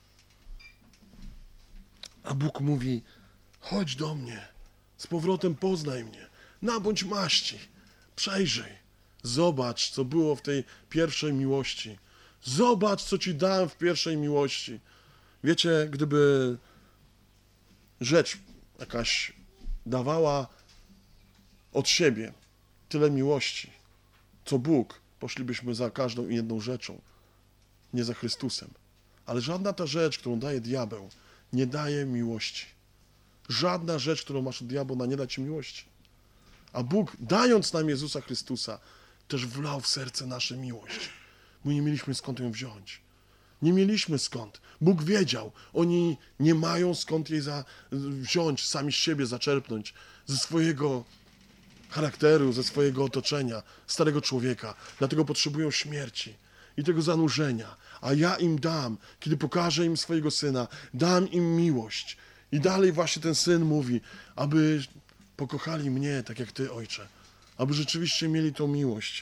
A Bóg mówi: chodź do mnie, z powrotem poznaj mnie, nabądź maści, przejrzyj, zobacz, co było w tej pierwszej miłości, Zobacz, co ci dałem w pierwszej miłości. Wiecie, gdyby rzecz jakaś dawała od siebie tyle miłości, co Bóg, poszlibyśmy za każdą jedną rzeczą, nie za Chrystusem. Ale żadna ta rzecz, którą daje diabeł, nie daje miłości. Żadna rzecz, którą masz od diabła, nie da ci miłości. A Bóg, dając nam Jezusa Chrystusa, też wlał w serce nasze miłość. My nie mieliśmy skąd ją wziąć. Nie mieliśmy skąd. Bóg wiedział. Oni nie mają skąd jej wziąć, sami z siebie zaczerpnąć, ze swojego charakteru, ze swojego otoczenia, starego człowieka. Dlatego potrzebują śmierci i tego zanurzenia. A ja im dam, kiedy pokażę im swojego Syna, dam im miłość. I dalej właśnie ten Syn mówi, aby pokochali mnie tak jak Ty, Ojcze. Aby rzeczywiście mieli tą miłość.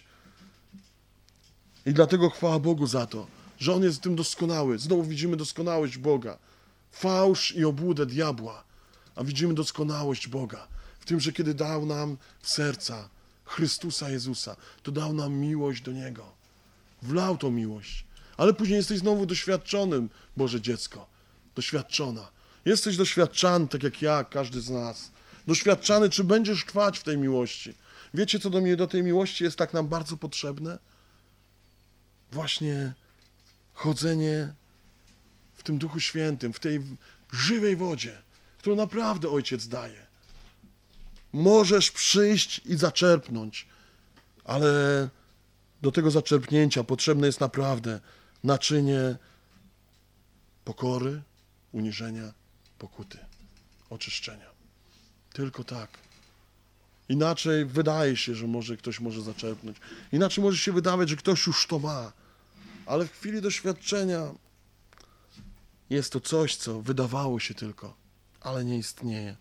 I dlatego chwała Bogu za to, że On jest w tym doskonały. Znowu widzimy doskonałość Boga. Fałsz i obłudę diabła. A widzimy doskonałość Boga. W tym, że kiedy dał nam w serca Chrystusa Jezusa, to dał nam miłość do Niego. Wlał tą miłość. Ale później jesteś znowu doświadczonym, Boże dziecko. Doświadczona. Jesteś doświadczany, tak jak ja, każdy z nas. Doświadczany, czy będziesz trwać w tej miłości. Wiecie, co do tej miłości jest tak nam bardzo potrzebne? Właśnie chodzenie w tym Duchu Świętym, w tej żywej wodzie, którą naprawdę Ojciec daje. Możesz przyjść i zaczerpnąć, ale do tego zaczerpnięcia potrzebne jest naprawdę naczynie pokory, uniżenia, pokuty, oczyszczenia. Tylko tak. Inaczej wydaje się, że ktoś może zaczerpnąć. Inaczej może się wydawać, że ktoś już to ma. Ale w chwili doświadczenia jest to coś, co wydawało się tylko, ale nie istnieje.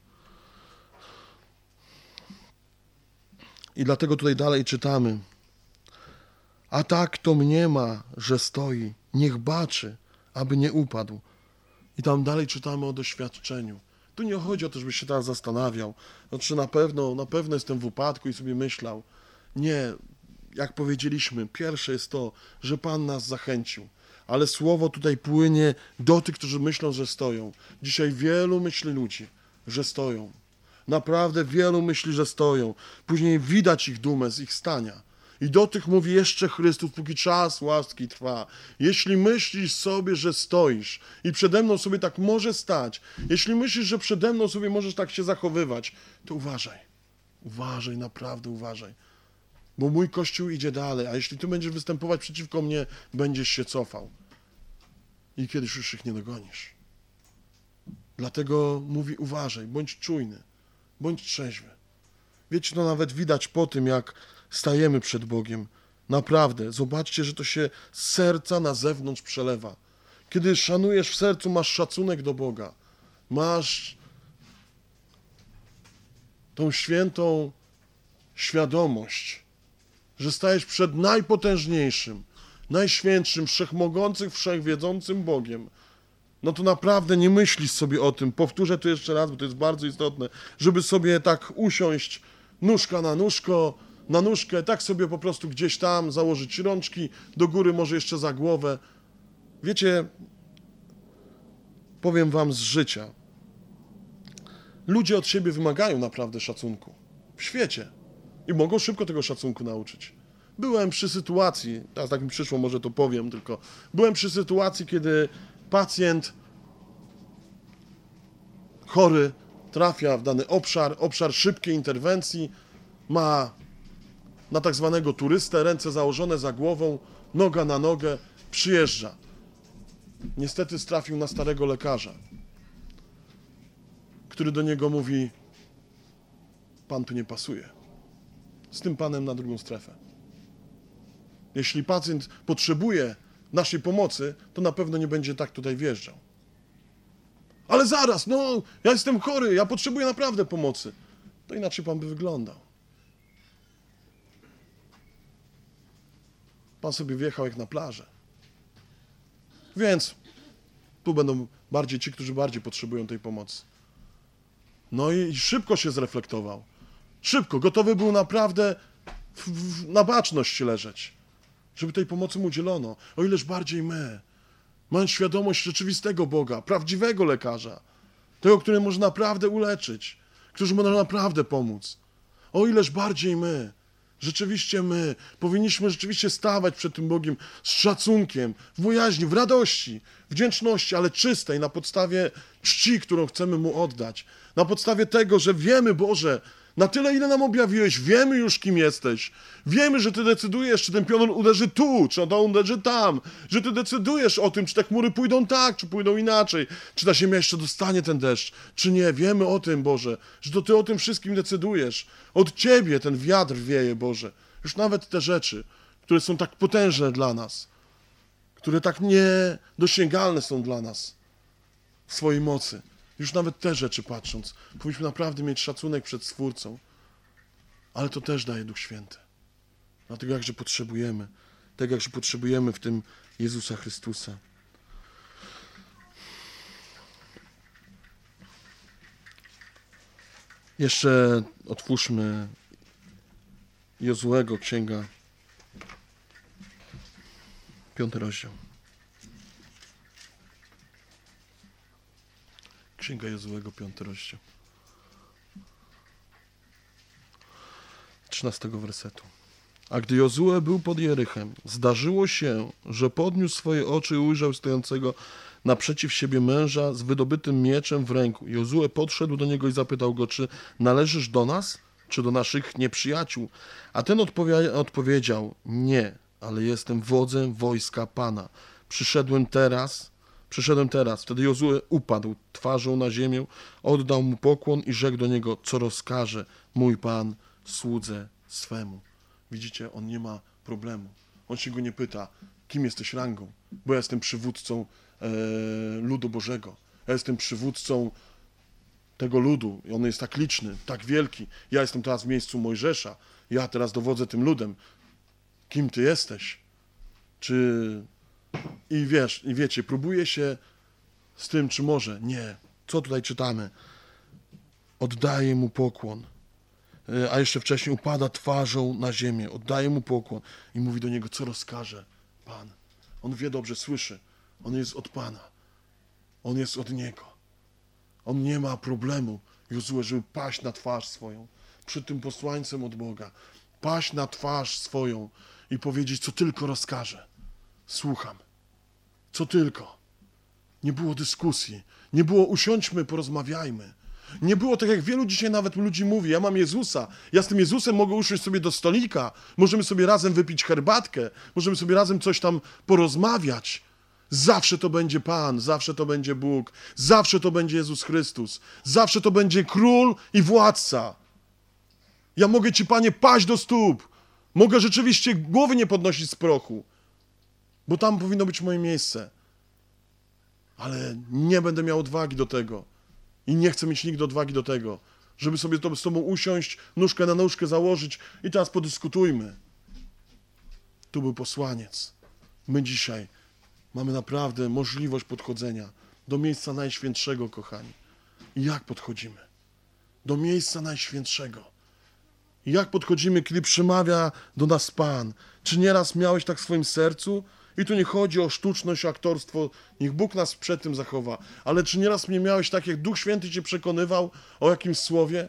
I dlatego tutaj dalej czytamy. A tak, kto mniema, że stoi, niech baczy, aby nie upadł. I tam dalej czytamy o doświadczeniu. Tu nie chodzi o to, żebyś się teraz zastanawiał, czy na pewno jestem w upadku i sobie myślał. Nie, jak powiedzieliśmy, pierwsze jest to, że Pan nas zachęcił. Ale słowo tutaj płynie do tych, którzy myślą, że stoją. Dzisiaj wielu myśli ludzi, że stoją. Naprawdę wielu myśli, że stoją. Później widać ich dumę z ich stania. I do tych mówi jeszcze Chrystus, póki czas łaski trwa. Jeśli myślisz sobie, że stoisz i przede mną sobie tak może stać, jeśli myślisz, że przede mną sobie możesz tak się zachowywać, to uważaj. Uważaj, naprawdę uważaj. Bo mój Kościół idzie dalej, a jeśli ty będziesz występować przeciwko mnie, będziesz się cofał. I kiedyś już ich nie dogonisz. Dlatego mówi uważaj, bądź czujny, bądź trzeźwy. Wiecie, to nawet widać po tym, jak stajemy przed Bogiem. Naprawdę, zobaczcie, że to się z serca na zewnątrz przelewa. Kiedy szanujesz w sercu, masz szacunek do Boga. Masz tą świętą świadomość, że stajesz przed najpotężniejszym, najświętszym, wszechmogącym, wszechwiedzącym Bogiem. No to naprawdę nie myślisz sobie o tym. Powtórzę to jeszcze raz, bo to jest bardzo istotne, żeby sobie tak usiąść nóżka na nóżko, na nóżkę, tak sobie po prostu gdzieś tam założyć rączki, do góry może jeszcze za głowę. Wiecie, powiem wam z życia. Ludzie od siebie wymagają naprawdę szacunku. W świecie. I mogą szybko tego szacunku nauczyć. Byłem przy sytuacji, teraz tak mi przyszło, może to powiem tylko. Byłem przy sytuacji, kiedy pacjent chory trafia w dany obszar szybkiej interwencji, ma na tak zwanego turystę, ręce założone za głową, noga na nogę, przyjeżdża. Niestety trafił na starego lekarza, który do niego mówi: pan tu nie pasuje. Z tym panem na drugą strefę. Jeśli pacjent potrzebuje naszej pomocy, to na pewno nie będzie tak tutaj wjeżdżał. Ale zaraz, ja jestem chory, ja potrzebuję naprawdę pomocy. To inaczej pan by wyglądał. Pan sobie wjechał jak na plażę. Więc tu będą bardziej ci, którzy bardziej potrzebują tej pomocy. No i szybko się zreflektował. Szybko, gotowy był naprawdę na baczność leżeć. żeby tej pomocy mu udzielono. O ileż bardziej my, mając świadomość rzeczywistego Boga, prawdziwego lekarza, tego, który może naprawdę uleczyć, który może naprawdę pomóc. O ileż bardziej my, rzeczywiście my, powinniśmy rzeczywiście stawać przed tym Bogiem z szacunkiem, w bojaźni, w radości, wdzięczności, ale czystej, na podstawie czci, którą chcemy Mu oddać. Na podstawie tego, że wiemy, Boże, na tyle, ile nam objawiłeś, wiemy już, kim jesteś. Wiemy, że Ty decydujesz, czy ten piorun uderzy tu, czy on uderzy tam. Że Ty decydujesz o tym, czy te chmury pójdą tak, czy pójdą inaczej. Czy ta ziemia jeszcze dostanie ten deszcz, czy nie. Wiemy o tym, Boże, że to Ty o tym wszystkim decydujesz. Od Ciebie ten wiatr wieje, Boże. Już nawet te rzeczy, które są tak potężne dla nas, które tak niedosięgalne są dla nas w swojej mocy. Już nawet te rzeczy patrząc, powinniśmy naprawdę mieć szacunek przed Stwórcą. Ale to też daje Duch Święty. Dlatego jakże potrzebujemy, tak jakże potrzebujemy w tym Jezusa Chrystusa. Jeszcze otwórzmy Jozuego, księga, 5 rozdział. Księga Jozuego, 5 rozdział. 13 wersetu. A gdy Jozue był pod Jerychem, zdarzyło się, że podniósł swoje oczy i ujrzał stojącego naprzeciw siebie męża z wydobytym mieczem w ręku. Jozue podszedł do niego i zapytał go, czy należysz do nas, czy do naszych nieprzyjaciół? A ten odpowiedział, nie, ale jestem wodzem wojska Pana. Przyszedłem teraz. Wtedy Jozue upadł twarzą na ziemię, oddał mu pokłon i rzekł do niego, co rozkaże mój Pan słudze swemu. Widzicie, on nie ma problemu. On się go nie pyta, kim jesteś rangą, bo ja jestem przywódcą ludu Bożego. Ja jestem przywódcą tego ludu i on jest tak liczny, tak wielki. Ja jestem teraz w miejscu Mojżesza. Ja teraz dowodzę tym ludem. Kim ty jesteś? I wiecie, próbuje się z tym, czy może. Nie. Co tutaj czytamy? Oddaje mu pokłon. A jeszcze wcześniej upada twarzą na ziemię. Oddaje mu pokłon i mówi do niego, co rozkaże Pan. On wie dobrze, słyszy. On jest od Pana. On jest od Niego. On nie ma problemu, Jozue, żeby paść na twarz swoją przed tym posłańcem od Boga. Paść na twarz swoją i powiedzieć, co tylko rozkaże. Słucham. Co tylko. Nie było dyskusji. Nie było usiądźmy, porozmawiajmy. Nie było tak, jak wielu dzisiaj nawet ludzi mówi, ja mam Jezusa, ja z tym Jezusem mogę usiąść sobie do stolika, możemy sobie razem wypić herbatkę, możemy sobie razem coś tam porozmawiać. Zawsze to będzie Pan, zawsze to będzie Bóg, zawsze to będzie Jezus Chrystus, zawsze to będzie Król i Władca. Ja mogę Ci, Panie, paść do stóp, mogę rzeczywiście głowy nie podnosić z prochu, bo tam powinno być moje miejsce. Ale nie będę miał odwagi do tego i nie chcę mieć nigdy odwagi do tego, żeby sobie z Tobą usiąść, nóżkę na nóżkę założyć i teraz podyskutujmy. Tu był posłaniec. My dzisiaj mamy naprawdę możliwość podchodzenia do miejsca najświętszego, kochani. I jak podchodzimy? Do miejsca najświętszego. I jak podchodzimy, kiedy przemawia do nas Pan? Czy nieraz miałeś tak w swoim sercu? I tu nie chodzi o sztuczność, o aktorstwo. Niech Bóg nas przed tym zachowa. Ale czy nieraz nie miałeś tak, jak Duch Święty Cię przekonywał o jakimś słowie?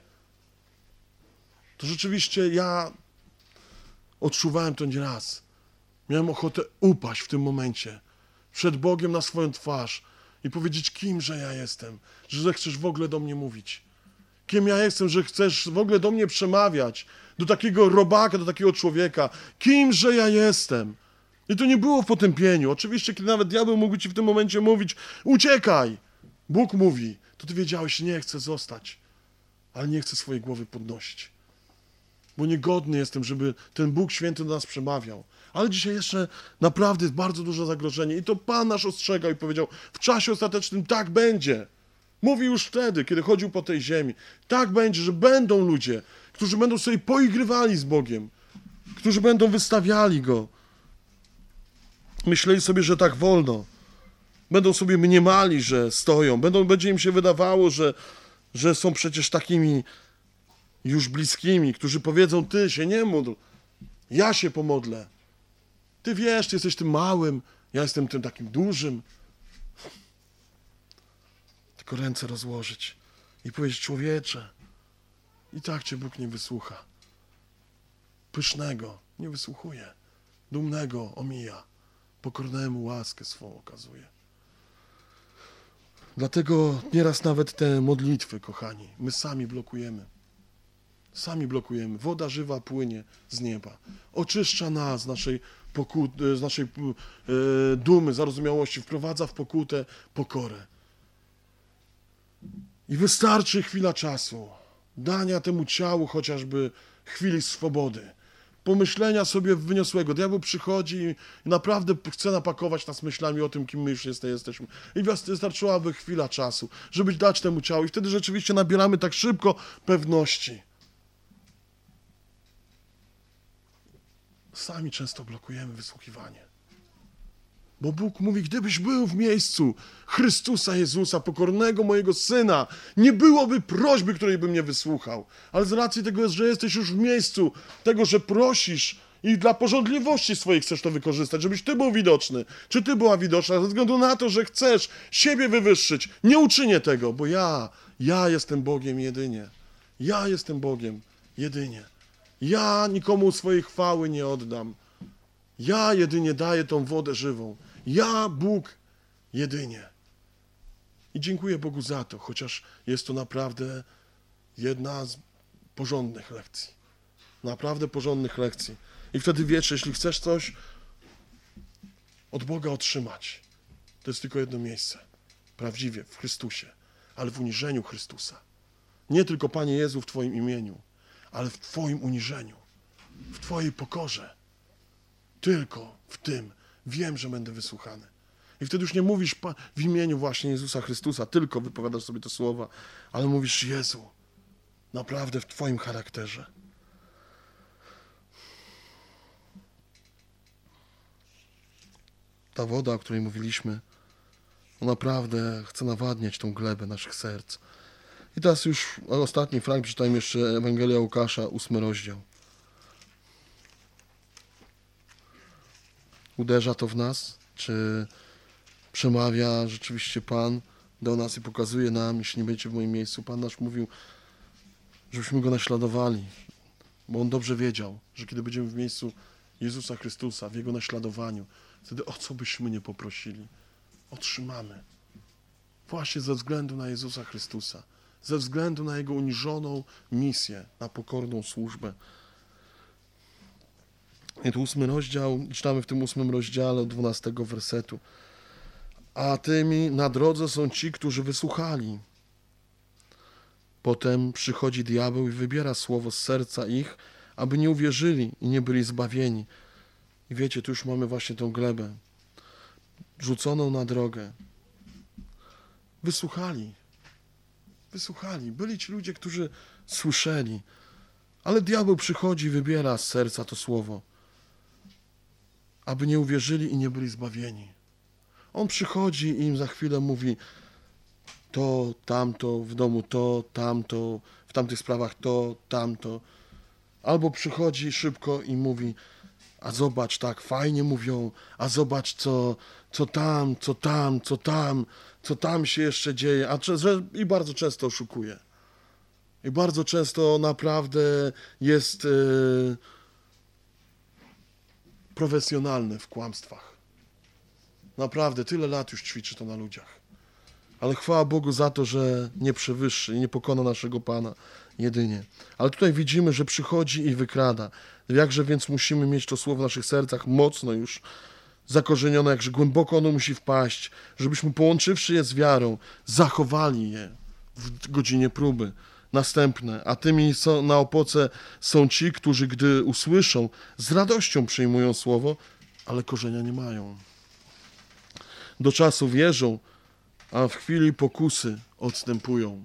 To rzeczywiście ja odczuwałem to nieraz. Miałem ochotę upaść w tym momencie przed Bogiem na swoją twarz i powiedzieć, kimże ja jestem, że chcesz w ogóle do mnie mówić. Kim ja jestem, że chcesz w ogóle do mnie przemawiać, do takiego robaka, do takiego człowieka. Kimże ja jestem. I to nie było w potępieniu. Oczywiście, kiedy nawet diabeł mógł Ci w tym momencie mówić, uciekaj. Bóg mówi, to Ty wiedziałeś, nie chcę zostać, ale nie chcę swojej głowy podnosić. Bo niegodny jestem, żeby ten Bóg Święty do nas przemawiał. Ale dzisiaj jeszcze naprawdę jest bardzo duże zagrożenie. I to Pan nasz ostrzegał i powiedział, w czasie ostatecznym tak będzie. Mówi już wtedy, kiedy chodził po tej ziemi. Tak będzie, że będą ludzie, którzy będą sobie poigrywali z Bogiem. Którzy będą wystawiali Go. Myśleli sobie, że tak wolno. Będą sobie mniemali, że stoją. Będzie im się wydawało, że są przecież takimi już bliskimi, którzy powiedzą, Ty się nie módl, ja się pomodlę. Ty wiesz, ty jesteś tym małym, ja jestem tym takim dużym. Tylko ręce rozłożyć i powiedzieć: człowiecze, i tak cię Bóg nie wysłucha. Pysznego nie wysłuchuje, dumnego omija, pokornemu łaskę swą okazuje. Dlatego nieraz nawet te modlitwy, kochani, my sami blokujemy. Sami blokujemy. Woda żywa płynie z nieba. Oczyszcza nas z naszej dumy, zarozumiałości. Wprowadza w pokutę pokorę. I wystarczy chwila czasu. Dania temu ciału chociażby chwili swobody. Pomyślenia sobie wyniosłego. Diabeł przychodzi i naprawdę chce napakować nas myślami o tym, kim my już jesteśmy. I wystarczyłaby chwila czasu, żeby dać temu ciału. I wtedy rzeczywiście nabieramy tak szybko pewności. Sami często blokujemy wysłuchiwanie. Bo Bóg mówi: gdybyś był w miejscu Chrystusa Jezusa, pokornego mojego Syna, nie byłoby prośby, której bym nie wysłuchał. Ale z racji tego, że jesteś już w miejscu tego, że prosisz i dla pożądliwości swojej chcesz to wykorzystać, żebyś ty był widoczny, czy ty była widoczna, ze względu na to, że chcesz siebie wywyższyć, nie uczynię tego, bo ja jestem Bogiem jedynie. Ja jestem Bogiem jedynie. Ja nikomu swojej chwały nie oddam. Ja jedynie daję tą wodę żywą. Ja, Bóg, jedynie. I dziękuję Bogu za to, chociaż jest to naprawdę jedna z porządnych lekcji. Naprawdę porządnych lekcji. I wtedy wiesz, jeśli chcesz coś od Boga otrzymać, to jest tylko jedno miejsce. Prawdziwie, w Chrystusie, ale w uniżeniu Chrystusa. Nie tylko, Panie Jezu, w Twoim imieniu, ale w Twoim uniżeniu, w Twojej pokorze. Tylko w tym wiem, że będę wysłuchany. I wtedy już nie mówisz w imieniu właśnie Jezusa Chrystusa, tylko wypowiadasz sobie te słowa, ale mówisz: Jezu, naprawdę w Twoim charakterze. Ta woda, o której mówiliśmy, naprawdę chce nawadniać tą glebę naszych serc. I teraz już ostatni fragment, przeczytajmy jeszcze Ewangelia Łukasza, 8 rozdział. Uderza to w nas? Czy przemawia rzeczywiście Pan do nas i pokazuje nam, jeśli nie będziecie w moim miejscu? Pan nasz mówił, żebyśmy Go naśladowali, bo On dobrze wiedział, że kiedy będziemy w miejscu Jezusa Chrystusa, w Jego naśladowaniu, wtedy o co byśmy nie poprosili, otrzymamy. Właśnie ze względu na Jezusa Chrystusa, ze względu na Jego uniżoną misję, na pokorną służbę. I tu 8 rozdział, czytamy w tym 8 rozdziale od 12 wersetu. A tymi na drodze są ci, którzy wysłuchali. Potem przychodzi diabeł i wybiera słowo z serca ich, aby nie uwierzyli i nie byli zbawieni. I wiecie, tu już mamy właśnie tą glebę rzuconą na drogę. Wysłuchali. Byli ci ludzie, którzy słyszeli. Ale diabeł przychodzi i wybiera z serca to słowo, aby nie uwierzyli i nie byli zbawieni. On przychodzi i im za chwilę mówi: to, tamto, w domu to, tamto, w tamtych sprawach to, tamto. Albo przychodzi szybko i mówi: a zobacz, tak fajnie mówią, a zobacz co tam się jeszcze dzieje. I bardzo często oszukuje. I bardzo często naprawdę jest profesjonalny w kłamstwach. Naprawdę, tyle lat już ćwiczy to na ludziach. Ale chwała Bogu za to, że nie przewyższy i nie pokona naszego Pana jedynie. Ale tutaj widzimy, że przychodzi i wykrada. Jakże więc musimy mieć to słowo w naszych sercach mocno już zakorzenione, jakże głęboko ono musi wpaść, żebyśmy połączywszy je z wiarą, zachowali je w godzinie próby. Następne, a tymi na opoce są ci, którzy gdy usłyszą, z radością przyjmują słowo, ale korzenia nie mają. Do czasu wierzą, a w chwili pokusy odstępują.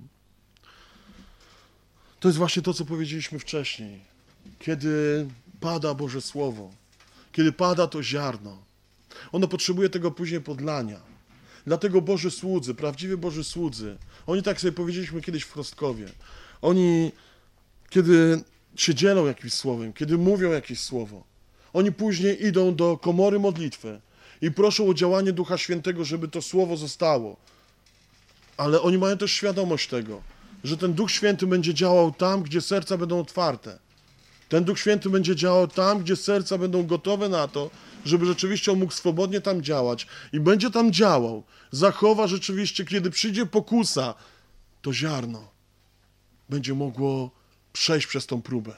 To jest właśnie to, co powiedzieliśmy wcześniej. Kiedy pada Boże Słowo, kiedy pada to ziarno, ono potrzebuje tego później podlania. Dlatego Boży słudzy, prawdziwi Boży słudzy, oni, tak sobie powiedzieliśmy kiedyś w Chrostkowie, oni, kiedy się dzielą jakimś słowem, kiedy mówią jakieś słowo, Oni później idą do komory modlitwy i proszą o działanie Ducha Świętego, żeby to słowo zostało. Ale oni mają też świadomość tego, że ten Duch Święty będzie działał tam, gdzie serca będą otwarte. Ten Duch Święty będzie działał tam, gdzie serca będą gotowe na to, żeby rzeczywiście on mógł swobodnie tam działać. I będzie tam działał. Zachowa rzeczywiście, kiedy przyjdzie pokusa, to ziarno będzie mogło przejść przez tą próbę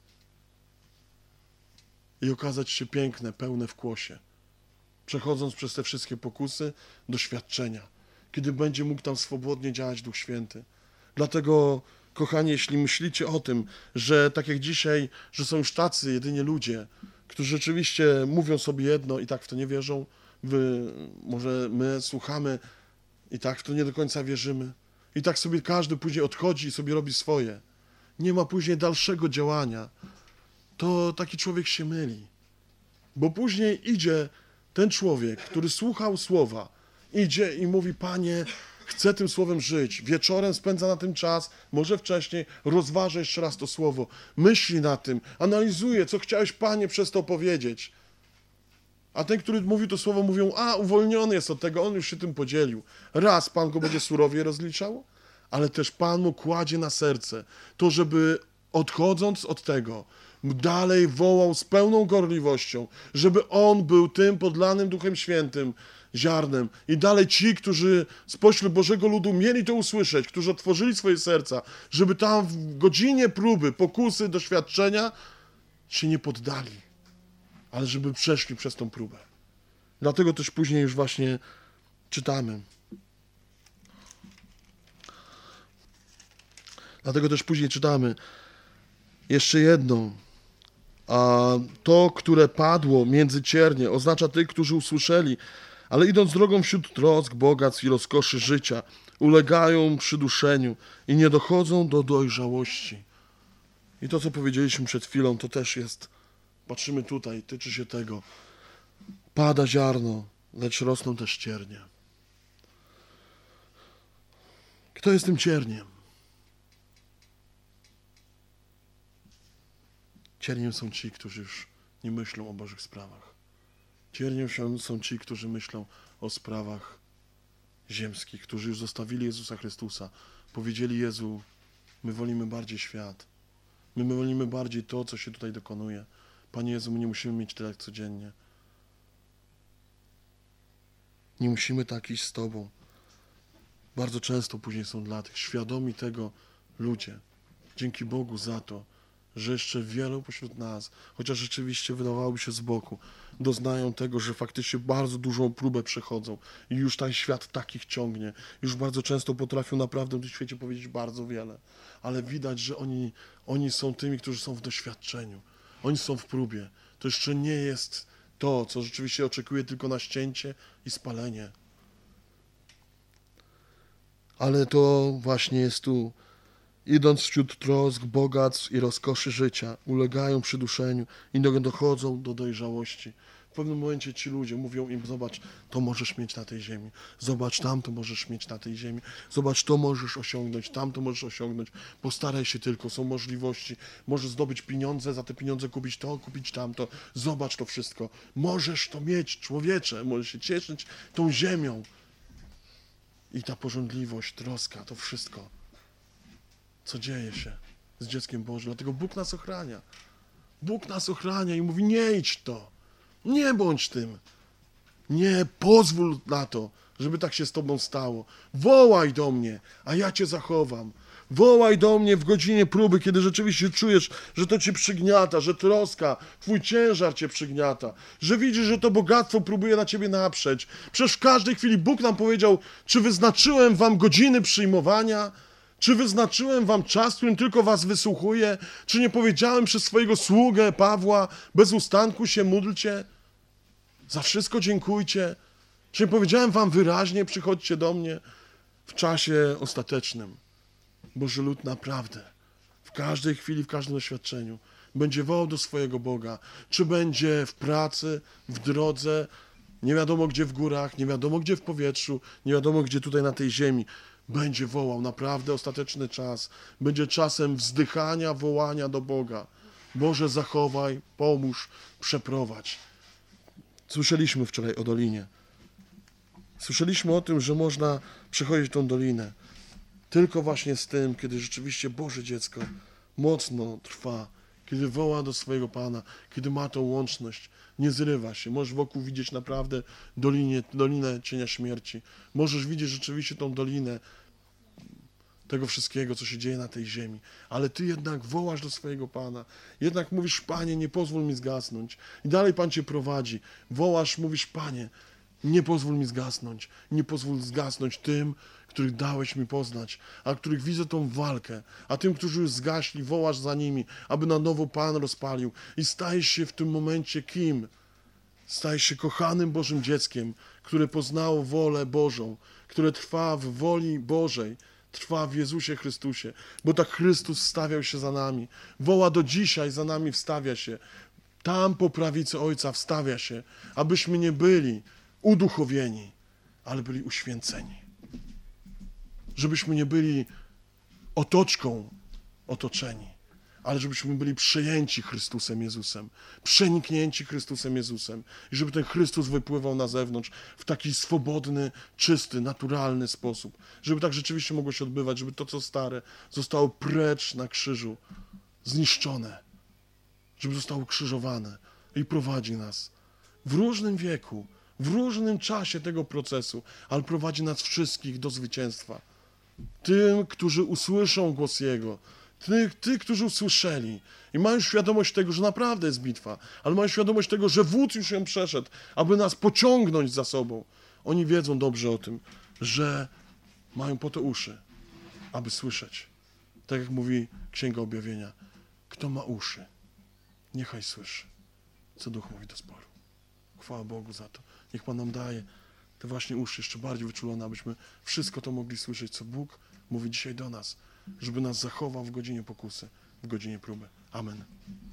i okazać się piękne, pełne w kłosie. Przechodząc przez te wszystkie pokusy, doświadczenia, kiedy będzie mógł tam swobodnie działać Duch Święty. Dlatego, kochani, jeśli myślicie o tym, że tak jak dzisiaj, że są już tacy jedynie ludzie, którzy rzeczywiście mówią sobie jedno i tak w to nie wierzą, może my słuchamy i tak w to nie do końca wierzymy, i tak sobie każdy później odchodzi i sobie robi swoje. Nie ma później dalszego działania. To taki człowiek się myli. Bo później idzie ten człowiek, który słuchał słowa, idzie i mówi: Panie, chcę tym słowem żyć. Wieczorem spędza na tym czas, może wcześniej, rozważa jeszcze raz to słowo, myśli na tym, analizuje, co chciałeś, Panie, przez to powiedzieć. A ten, który mówi to słowo, mówią: a, uwolniony jest od tego, on już się tym podzielił. Raz Pan go będzie surowie rozliczał, ale też Pan mu kładzie na serce to, żeby odchodząc od tego, dalej wołał z pełną gorliwością, żeby on był tym podlanym Duchem Świętym ziarnem. I dalej ci, którzy spośród Bożego ludu mieli to usłyszeć, którzy otworzyli swoje serca, żeby tam w godzinie próby, pokusy, doświadczenia się nie poddali, ale żeby przeszli przez tą próbę. Dlatego też później już właśnie czytamy. Jeszcze jedną. A to, które padło między ciernie, oznacza tych, którzy usłyszeli, ale idąc drogą wśród trosk, bogactw i rozkoszy życia, ulegają przyduszeniu i nie dochodzą do dojrzałości. I to, co powiedzieliśmy przed chwilą, to też jest, patrzymy tutaj, tyczy się tego. Pada ziarno, lecz rosną też ciernie. Kto jest tym cierniem? Cierniem są ci, którzy już nie myślą o Bożych sprawach. Cierniem są ci, którzy myślą o sprawach ziemskich, którzy już zostawili Jezusa Chrystusa. Powiedzieli: Jezu, my wolimy bardziej świat. My wolimy bardziej to, co się tutaj dokonuje. Panie Jezu, my nie musimy mieć tyle codziennie. Nie musimy tak iść z Tobą. Bardzo często później są dla tych świadomi tego ludzie. Dzięki Bogu za to, że jeszcze wielu pośród nas, chociaż rzeczywiście wydawałoby się z boku, doznają tego, że faktycznie bardzo dużą próbę przechodzą i już ten świat takich ciągnie. Już bardzo często potrafią naprawdę w tym świecie powiedzieć bardzo wiele, ale widać, że oni są tymi, którzy są w doświadczeniu. Oni są w próbie. To jeszcze nie jest to, co rzeczywiście oczekuje tylko na ścięcie i spalenie. Ale to właśnie jest tu. Idąc wśród trosk, bogactw i rozkoszy życia, ulegają przyduszeniu i nie dochodzą do dojrzałości. W pewnym momencie ci ludzie mówią im: zobacz, to możesz mieć na tej ziemi, zobacz, tam to możesz mieć na tej ziemi, zobacz, to możesz osiągnąć, tam to możesz osiągnąć, postaraj się tylko, są możliwości, możesz zdobyć pieniądze, za te pieniądze kupić to, kupić tamto, zobacz to wszystko, możesz to mieć, człowiecze, możesz się cieszyć tą ziemią. I ta pożądliwość, troska, to wszystko, co dzieje się z dzieckiem Bożym. Dlatego Bóg nas ochrania. Bóg nas ochrania i mówi: nie idź to. Nie bądź tym. Nie pozwól na to, żeby tak się z Tobą stało. Wołaj do mnie, a ja Cię zachowam. Wołaj do mnie w godzinie próby, kiedy rzeczywiście czujesz, że to Cię przygniata, że troska, Twój ciężar Cię przygniata, że widzisz, że to bogactwo próbuje na Ciebie naprzeć. Przecież w każdej chwili Bóg nam powiedział: czy wyznaczyłem Wam godziny przyjmowania? Czy wyznaczyłem Wam czas, w którym tylko Was wysłuchuję? Czy nie powiedziałem przez swojego sługę Pawła: bez ustanku się módlcie? Za wszystko dziękujcie. Czy nie powiedziałem Wam wyraźnie: przychodźcie do mnie w czasie ostatecznym? Boży lud naprawdę w każdej chwili, w każdym doświadczeniu będzie wołał do swojego Boga. Czy będzie w pracy, w drodze, nie wiadomo gdzie w górach, nie wiadomo gdzie w powietrzu, nie wiadomo gdzie tutaj na tej ziemi. Będzie wołał naprawdę ostateczny czas. Będzie czasem wzdychania, wołania do Boga. Boże, zachowaj, pomóż, przeprowadź. Słyszeliśmy wczoraj o dolinie. Słyszeliśmy o tym, że można przechodzić tą dolinę tylko właśnie z tym, kiedy rzeczywiście Boże dziecko mocno trwa, kiedy woła do swojego Pana, kiedy ma tą łączność, nie zrywa się. Możesz wokół widzieć naprawdę dolinę cienia śmierci. Możesz widzieć rzeczywiście tą dolinę tego wszystkiego, co się dzieje na tej ziemi. Ale Ty jednak wołasz do swojego Pana. Jednak mówisz, Panie, nie pozwól mi zgasnąć. I dalej Pan Cię prowadzi. Wołasz, mówisz, Panie, nie pozwól mi zgasnąć. Nie pozwól zgasnąć tym, których dałeś mi poznać, a których widzę tą walkę. A tym, którzy już zgaśli, wołasz za nimi, aby na nowo Pan rozpalił. I stajesz się w tym momencie kim? Stajesz się kochanym Bożym dzieckiem, które poznało wolę Bożą, które trwa w woli Bożej, trwa w Jezusie Chrystusie, bo tak Chrystus wstawiał się za nami. Woła do dzisiaj, za nami wstawia się. Tam po prawicy Ojca wstawia się, abyśmy nie byli uduchowieni, ale byli uświęceni. Żebyśmy nie byli otoczką otoczeni, ale żebyśmy byli przejęci Chrystusem Jezusem, przeniknięci Chrystusem Jezusem i żeby ten Chrystus wypływał na zewnątrz w taki swobodny, czysty, naturalny sposób. Żeby tak rzeczywiście mogło się odbywać, żeby to, co stare, zostało precz na krzyżu, zniszczone, żeby zostało ukrzyżowane i prowadzi nas w różnym wieku, w różnym czasie tego procesu, ale prowadzi nas wszystkich do zwycięstwa. Tym, którzy usłyszą głos Jego, tych, którzy usłyszeli i mają świadomość tego, że naprawdę jest bitwa, ale mają świadomość tego, że wódz już ją przeszedł, aby nas pociągnąć za sobą. Oni wiedzą dobrze o tym, że mają po to uszy, aby słyszeć. Tak jak mówi Księga Objawienia. Kto ma uszy, niechaj słyszy, co Duch mówi do zboru. Chwała Bogu za to. Niech Pan nam daje te właśnie uszy jeszcze bardziej wyczulone, abyśmy wszystko to mogli słyszeć, co Bóg mówi dzisiaj do nas, żeby nas zachował w godzinie pokusy, w godzinie próby. Amen.